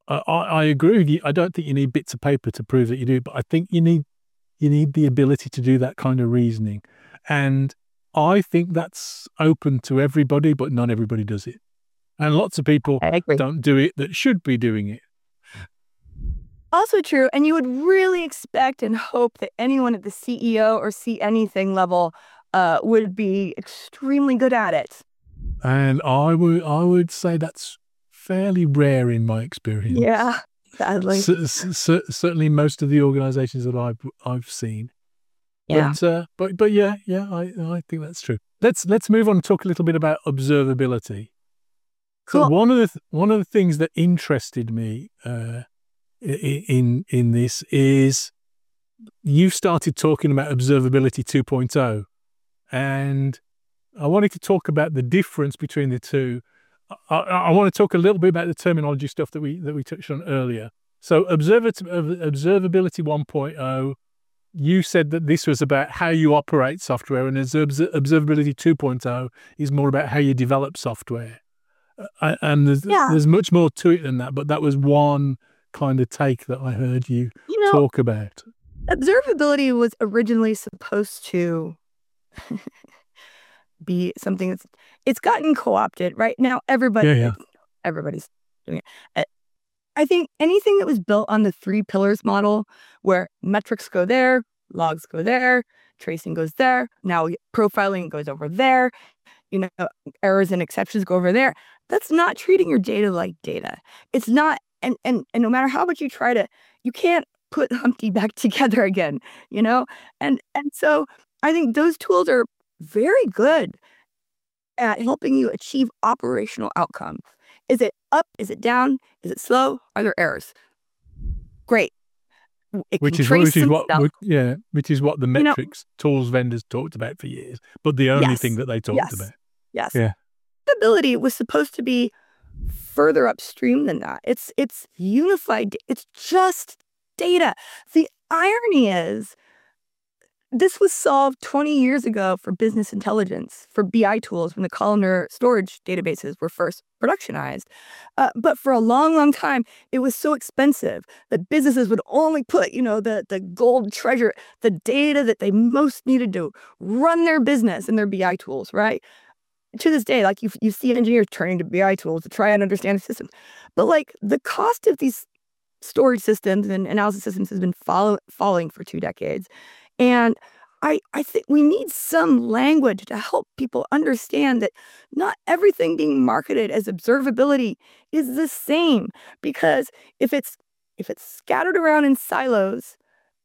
I, I I agree with you. I don't think you need bits of paper to prove that you do, but I think you need you need the ability to do that kind of reasoning. And I think that's open to everybody, but not everybody does it. And lots of people I agree. don't do it that should be doing it. Also true. And you would really expect and hope that anyone at the C E O or C anything level uh, would be extremely good at it. And I would I would say that's fairly rare in my experience. Yeah, sadly. C- c- certainly, most of the organisations that I've I've seen. Yeah. But uh, but but yeah, yeah, I I think that's true. Let's let's move on and talk a little bit about observability. Cool. So one of the th- one of the things that interested me uh, in in this is you started talking about observability two point oh, and I wanted to talk about the difference between the two. I, I want to talk a little bit about the terminology stuff that we that we touched on earlier. So observability one point oh, you said that this was about how you operate software, and observability two point oh is more about how you develop software. Uh, and there's, Yeah. there's much more to it than that, but that was one kind of take that I heard you, You know, talk about. observability was originally supposed to be something that's it's gotten co-opted right now. Everybody, Yeah, yeah. everybody's doing it. Uh, I think anything that was built on the three pillars model, where metrics go there, logs go there, tracing goes there, now profiling goes over there, you know, errors and exceptions go over there. That's not treating your data like data. It's not, and and and no matter how much you try to, you can't put Humpty back together again, you know? And and so I think those tools are very good at helping you achieve operational outcomes. Is it up? Is it down? Is it slow? Are there errors? Great. It Which can is, trace which is some what, stuff. which, yeah, which is what the You know- metrics tools vendors talked about for years, but the only Yes. thing that they talked Yes. about. Yes. Yeah. Ability was supposed to be further upstream than that. It's it's unified. It's just data. The irony is, this was solved twenty years ago for business intelligence, for B I tools, when the columnar storage databases were first productionized. Uh, but for a long, long time, it was so expensive that businesses would only put, you know, the, the gold treasure, the data that they most needed to run their business in their B I tools, right? To this day, like you, you see engineers turning to B I tools to try and understand the system. But like the cost of these storage systems and analysis systems has been follow, falling for two decades. And I, I think we need some language to help people understand that not everything being marketed as observability is the same. Because if it's if it's scattered around in silos,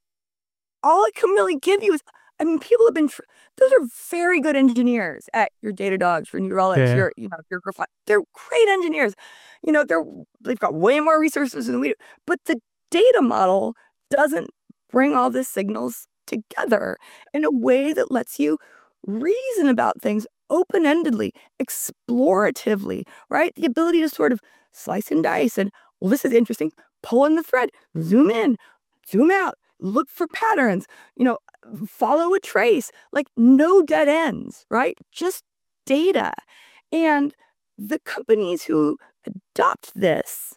all it can really give you is, I mean, people have been, tr- those are very good engineers at your Datadogs, your New Relics, Yeah. your, you know, your Grafana. They're great engineers. You know, they're, they've got way more resources than we do. But the data model doesn't bring all the signals together in a way that lets you reason about things open-endedly, exploratively, right? The ability to sort of slice and dice and, well, this is interesting, pull in the thread, zoom in, zoom out, look for patterns, you know, follow a trace, like no dead ends, right? Just data. And the companies who adopt this,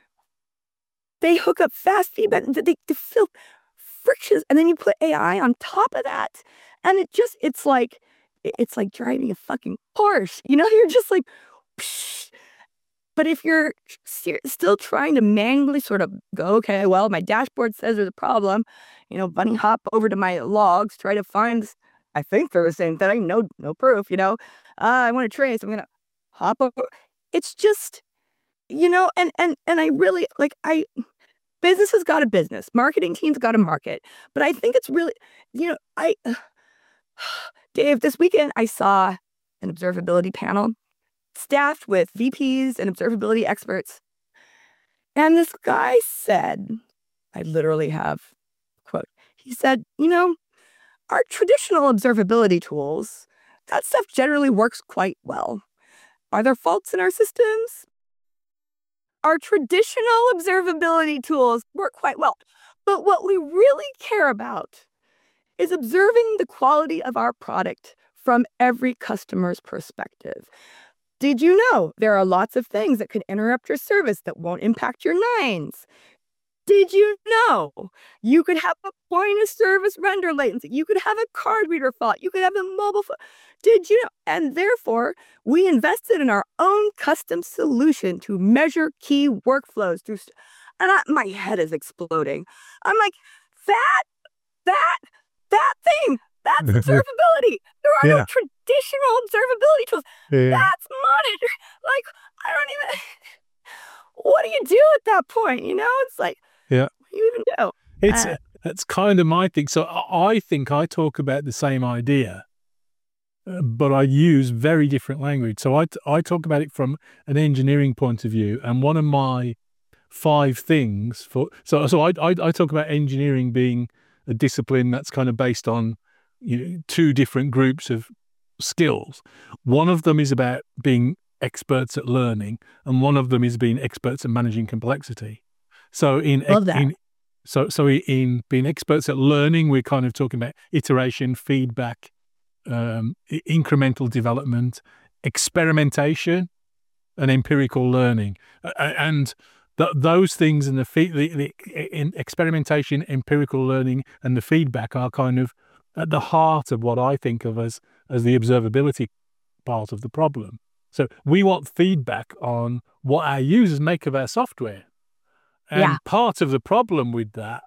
they hook up fast feedback, they, they fill frictions, and then you put A I on top of that, and it just, it's like, it's like driving a fucking Porsche, you know, you're just like, psh. But if you're still trying to manually sort of go, okay, well, my dashboard says there's a problem, you know, bunny hop over to my logs, try to find, I think they're the same thing, no, no proof, you know, uh, I want to trace, I'm going to hop over. It's just, you know, and, and, and I really, like, I, business has got a business, marketing teams got a market, but I think it's really, you know, I, uh, Dave, this weekend I saw an observability panel staffed with V Ps and observability experts. And this guy said, I literally have, quote, he said, you know, our traditional observability tools, that stuff generally works quite well. Are there faults in our systems? Our traditional observability tools work quite well. But what we really care about is observing the quality of our product from every customer's perspective. Did you know there are lots of things that could interrupt your service that won't impact your nines? Did you know you could have a point of service render latency? You could have a card reader fault. You could have a mobile phone. Did you know? And therefore, we invested in our own custom solution to measure key workflows through. St- and I, my head is exploding. I'm like, that, that, that thing, that's observability. There are Yeah. no traditional observability tools. Yeah. That's monitor. Like, I don't even. What do you do at that point? You know, it's like, Yeah. what do you even do? It's Uh, that's kind of my thing. So I I think I talk about the same idea, uh, but I use very different language. So I, t- I talk about it from an engineering point of view, and one of my five things for so so I I, I talk about engineering being a discipline that's kind of based on, you know, two different groups of skills. One of them is about being experts at learning, and one of them is being experts at managing complexity. So in Love that. in so so in being experts at learning, we're kind of talking about iteration, feedback, um, i- incremental development, experimentation, and empirical learning, A- a- and th- those things and the, fe- the, the in experimentation, empirical learning, and the feedback are kind of at the heart of what I think of as as the observability part of the problem. So we want feedback on what our users make of our software. And Yeah. part of the problem with that,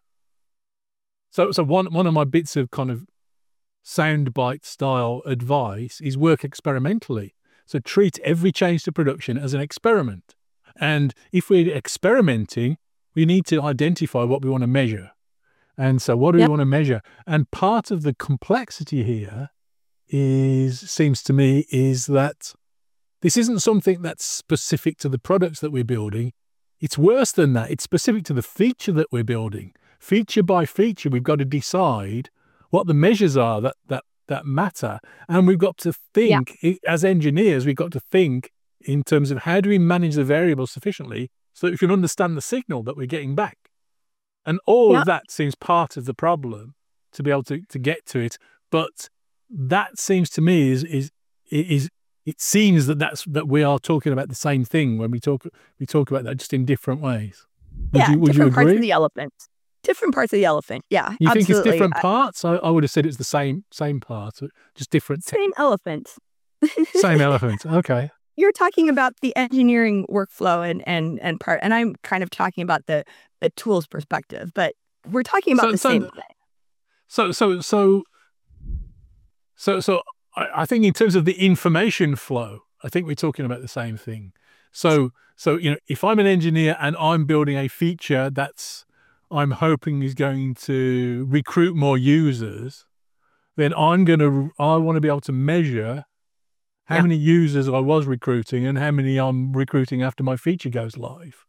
so so one one of my bits of kind of soundbite style advice is work experimentally. So treat every change to production as an experiment. And if we're experimenting, we need to identify what we want to measure. And so what do Yep. we want to measure? And part of the complexity here is, seems to me, is that this isn't something that's specific to the products that we're building. It's worse than that. It's specific to the feature that we're building. Feature by feature, we've got to decide what the measures are that that that matter. And we've got to think, i- as engineers, we've got to think in terms of how do we manage the variables sufficiently so that we can understand the signal that we're getting back. And all Yep. of that seems part of the problem to be able to, to get to it. But that seems to me is is is it seems that that's that we are talking about the same thing when we talk we talk about that, just in different ways. Would Yeah, you would you different parts of agree? the elephant. Different parts of the elephant. Yeah, You think it's absolutely. different I- parts? I, I would have said it's the same same part, just different te- Same elephant. same elephant. Okay. You're talking about the engineering workflow and and and part, and I'm kind of talking about the the tools perspective, but we're talking about So the so same thing. so so so so so I, I think in terms of the information flow, I think we're talking about the same thing. So so you know, if I'm an engineer and I'm building a feature that's I'm hoping is going to recruit more users, then I'm gonna I want to be able to measure how Yeah. many users I was recruiting and how many I'm recruiting after my feature goes live.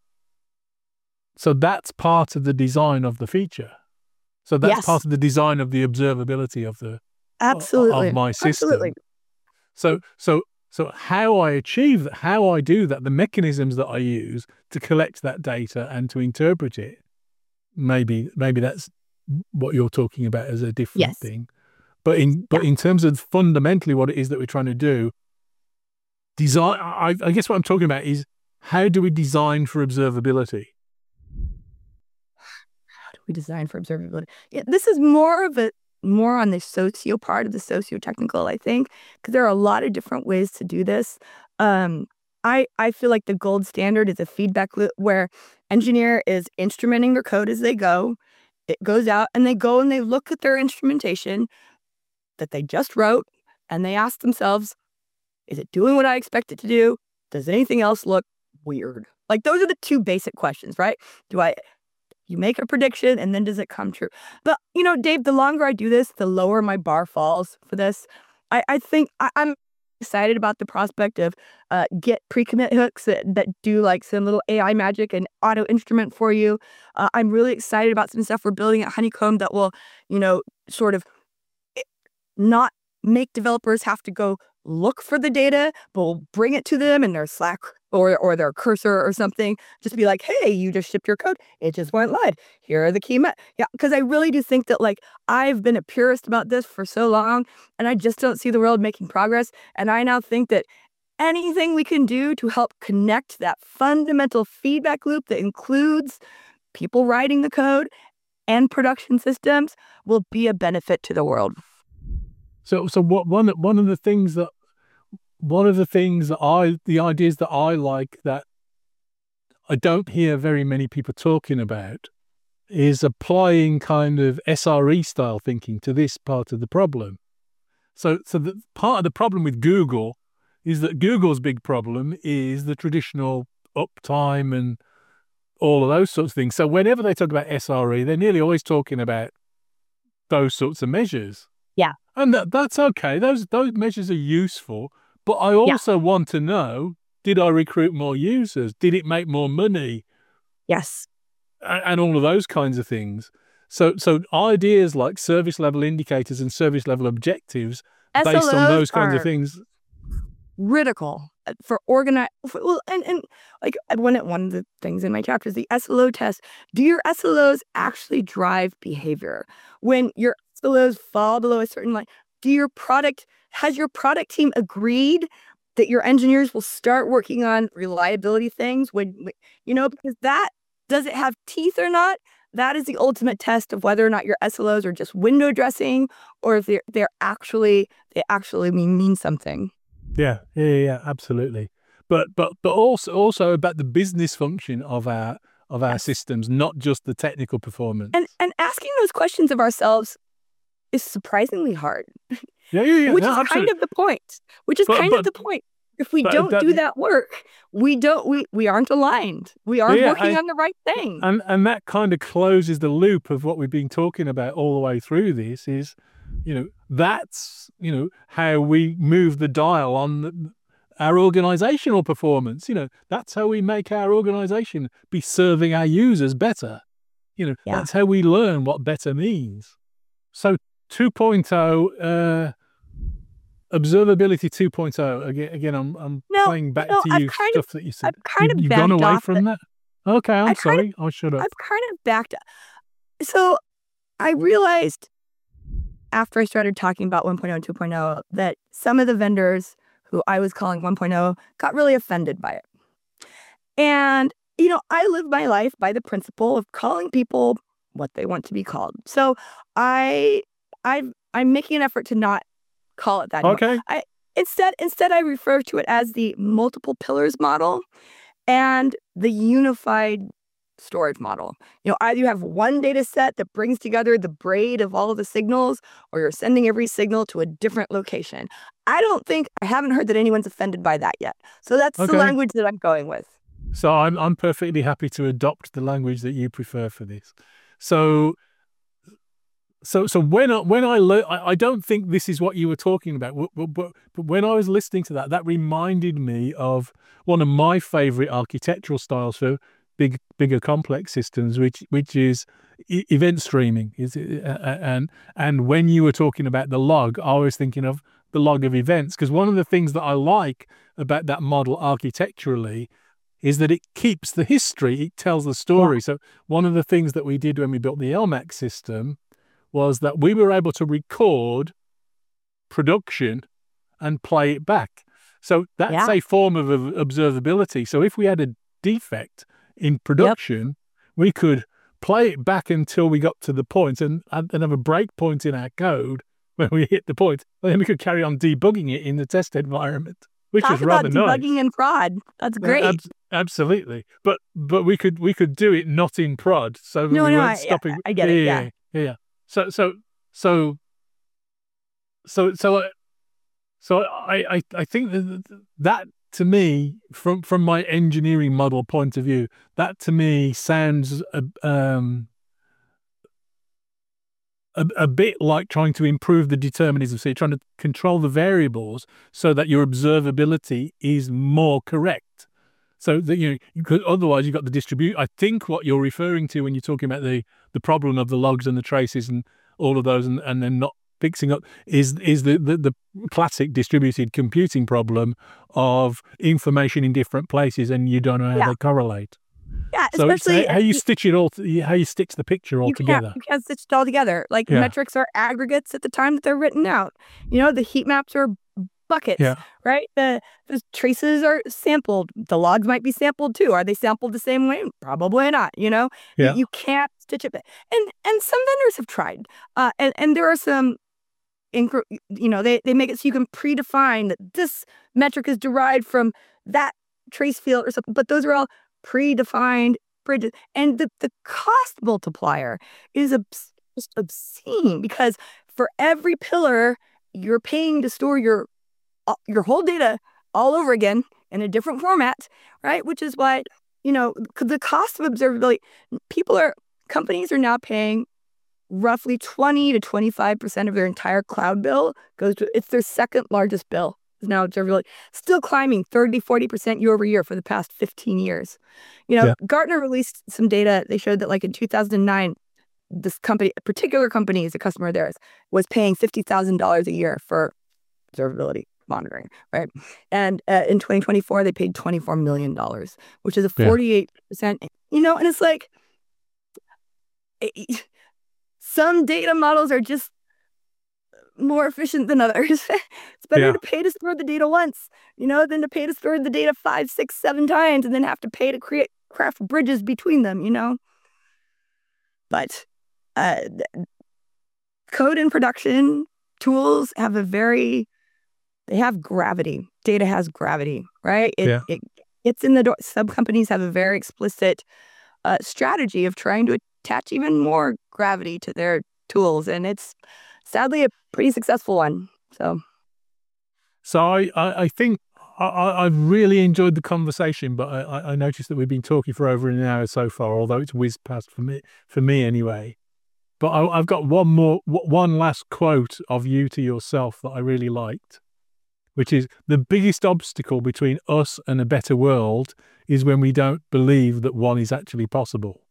So that's part of the design of the feature. So that's Yes. part of the design of the observability of the Absolutely. of my system. Absolutely. So so so how I achieve that, how I do that, the mechanisms that I use to collect that data and to interpret it, maybe maybe that's what you're talking about as a different Yes. thing. But in but in terms of fundamentally what it is that we're trying to do, design. I, I guess what I'm talking about is how do we design for observability? How do we design for observability? Yeah, this is more of a more on the socio part of the socio-technical, I think, because there are a lot of different ways to do this. Um, I I feel like the gold standard is a feedback loop where engineer is instrumenting their code as they go. It goes out and they go and they look at their instrumentation that they just wrote and they ask themselves, is it doing what I expect it to do? Does anything else look weird? Like those are the two basic questions, right? Do I you make a prediction and then does it come true? But you know, Dave, the longer I do this, the lower my bar falls for this. I, I think I, I'm excited about the prospect of uh, get pre-commit hooks that, that do like some little A I magic and auto instrument for you. Uh, I'm really excited about some stuff we're building at Honeycomb that will, you know, sort of not make developers have to go look for the data, but we'll bring it to them in their Slack or or their Cursor or something. Just be like, hey, you just shipped your code. It just went live. Here are the key. Me-. Yeah, because I really do think that like I've been a purist about this for so long, and I just don't see the world making progress. And I now think that anything we can do to help connect that fundamental feedback loop that includes people writing the code and production systems will be a benefit to the world. So, so what one one of the things that one of the things that I the ideas that I like that I don't hear very many people talking about is applying kind of S R E style thinking to this part of the problem. So, so the part of the problem with Google is that Google's big problem is the traditional uptime and all of those sorts of things. So whenever they talk about S R E, they're nearly always talking about those sorts of measures. Yeah. And that, that's okay. Those those measures are useful. But I also yeah. want to know, did I recruit more users? Did it make more money? Yes. And, and all of those kinds of things. So so ideas like service level indicators and service level objectives S L Os based on those kinds of things. Critical for organize well and, and like one one of the things in my chapter is the S L O test. Do your S L Os actually drive behavior? When your S L Os fall below a certain line, do your product has your product team agreed that your engineers will start working on reliability things when you know because that does it have teeth or not? That is the ultimate test of whether or not your S L Os are just window dressing or if they're they're actually they actually mean mean something. Yeah, yeah, yeah, absolutely. But but but also also about the business function of our of our yes. systems, not just the technical performance. And and asking those questions of ourselves is surprisingly hard. Yeah, yeah, yeah. Which no, is absolutely. kind of the point. Which is but, kind but, of the point. If we don't that, do that work, we don't we, we aren't aligned. We aren't yeah, working I, on the right thing. And and that kind of closes the loop of what we've been talking about all the way through this is, you know, that's, you know, how we move the dial on the, our organizational performance. You know, that's how we make our organization be serving our users better. You know, yeah. that's how we learn what better means. So two point oh, uh, observability two point oh. Again, again, I'm I'm no, playing back no, to I've you kind stuff of, that you said. I've kind you, of you've gone away off from it. that. Okay, I'm I've sorry. Kind of, I'll shut up. I've kind of backed up. So I realized after I started talking about one point oh and two point oh that some of the vendors who I was calling one point oh got really offended by it. And, you know, I live my life by the principle of calling people what they want to be called. So I, I, I'm making an effort to not call it that anymore. Okay. I, instead, instead, I refer to it as the multiple pillars model and the unified storage model. You know, either you have one data set that brings together the braid of all of the signals, or you're sending every signal to a different location. I don't think, I haven't heard that anyone's offended by that yet. So that's okay. The language that I'm going with. So I'm I'm perfectly happy to adopt the language that you prefer for this. So so so when I, when I learn, I, I don't think this is what you were talking about, but, but, but when I was listening to that, that reminded me of one of my favorite architectural styles for big, bigger, complex systems, which which is e- event streaming. Is it, uh, and and when you were talking about the log, I was thinking of the log of events, because one of the things that I like about that model architecturally is that it keeps the history, it tells the story. Yeah. So one of the things that we did when we built the L M A C system was that we were able to record production and play it back. So that's yeah. a form of observability. So if we had a defect in production, yep. we could play it back until we got to the point and, and have a break point in our code when we hit the point. And then we could carry on debugging it in the test environment, which Talk was rather about nice. Debugging in prod. That's great. Uh, ab- absolutely. But but we could we could do it not in prod. So no, we no, weren't I, stopping. Yeah, I get it. Yeah. Yeah. yeah. So so so so so so I I, I think that, that to me, from from my engineering model point of view, that to me sounds a, um, a, a bit like trying to improve the determinism. So you're trying to control the variables so that your observability is more correct. So that you, you could, otherwise you've got the distribute. I think what you're referring to when you're talking about the, the problem of the logs and the traces and all of those, and, and then not fixing up is is the, the, the classic distributed computing problem of information in different places and you don't know how yeah. they correlate. Yeah, so especially it's how, how you stitch it all, to, how you stitch the picture all you together. Can't, you can't stitch it all together. Like yeah. metrics are aggregates at the time that they're written out. You know, the heat maps are buckets, Yeah. right? The, the traces are sampled. The logs might be sampled too. Are they sampled the same way? Probably not, you know? Yeah. You, you can't stitch it back. And, and some vendors have tried. Uh, and, and there are some, incre- you know, they, they make it so you can predefine that this metric is derived from that trace field or something. But those are all predefined bridges. And the, the cost multiplier is obs- just obscene, because for every pillar, you're paying to store your your whole data all over again in a different format, right? Which is why, you know, the cost of observability, people are, companies are now paying roughly twenty to twenty-five percent of their entire cloud bill goes to, it's their second largest bill is now observability, still climbing thirty, forty percent year over year for the past fifteen years. You know, Yeah. Gartner released some data. They showed that like in two thousand nine, this company, a particular company is a customer of theirs, was paying fifty thousand dollars a year for observability monitoring, right? And uh, in twenty twenty-four, they paid twenty-four million dollars, which is a Yeah. forty-eight percent, you know, and it's like, it, some data models are just more efficient than others. It's better Yeah. to pay to store the data once, you know, than to pay to store the data five, six, seven times and then have to pay to create, craft bridges between them, you know? But uh, code in production tools have a very, they have gravity. Data has gravity, right? It, Yeah. it it's in the door. Some companies have a very explicit uh, strategy of trying to attach even more gravity to their tools, and it's sadly a pretty successful one. So, So I, I, I think I, I- I've really enjoyed the conversation, but I, I- I noticed that we've been talking for over an hour so far, although it's whizzed past for me, for me anyway. But I, I've got one more, w- one last quote of you to yourself that I really liked, which is, the biggest obstacle between us and a better world is when we don't believe that one is actually possible.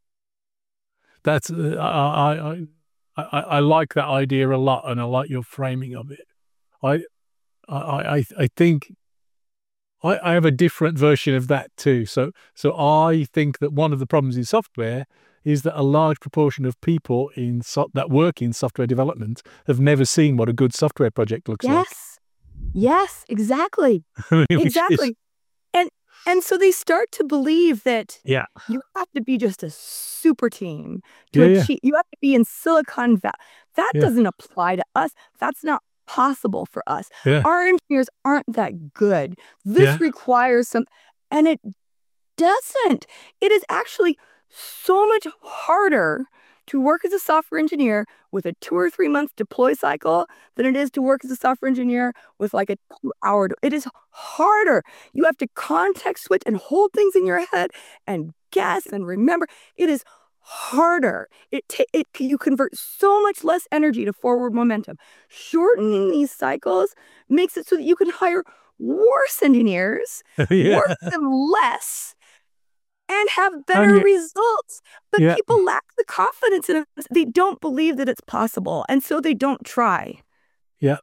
That's uh, I, I I I like that idea a lot, and I like your framing of it. I I I, I think I, I have a different version of that too. So so I think that one of the problems in software is that a large proportion of people in so, that work in software development have never seen what a good software project looks yes, yes, exactly, like. Which is, exactly. And and so they start to believe that yeah, you have to be just a super team to yeah, yeah, achieve. You have to be in Silicon Valley. That yeah, doesn't apply to us. That's not possible for us. yeah, Our engineers aren't that good. This yeah, requires some, and it doesn't. It is actually so much harder to work as a software engineer with a two or three month deploy cycle than it is to work as a software engineer with like a two hour. It is harder. You have to context switch and hold things in your head and guess and remember. It is harder. It, ta- it you convert so much less energy to forward momentum. Shortening these cycles makes it so that you can hire worse engineers, yeah, work them less, and have better and yeah, results. But yeah, people lack the confidence in it. They don't believe that it's possible, and so they don't try. yeah.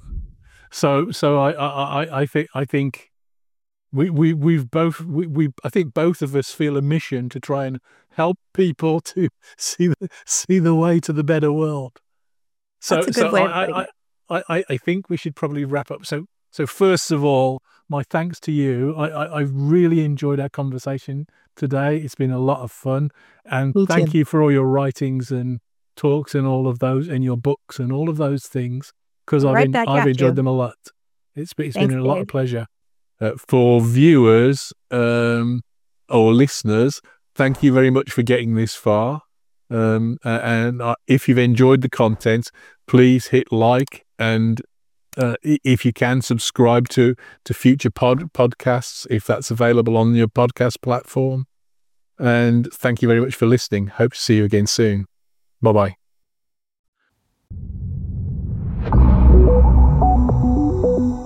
So so I I I I think I think we we we've both we, we I think both of us feel a mission to try and help people to see the see the way to the better world. That's So a so good way of I putting I it. I I I think we should probably wrap up. So so first of all, my thanks to you. I I, I really enjoyed our conversation today. It's been a lot of fun, and Me thank too. you for all your writings and talks and all of those, and your books and all of those things, because I've Right en- back I've at enjoyed you. them a lot. It's been, it's been Thanks, a lot of Dave. pleasure. Uh, for viewers um, or listeners, thank you very much for getting this far. Um, a- and uh, if you've enjoyed the content, please hit like, and uh, i- if you can, subscribe to to future pod podcasts if that's available on your podcast platform. And thank you very much for listening. Hope to see you again soon. Bye bye.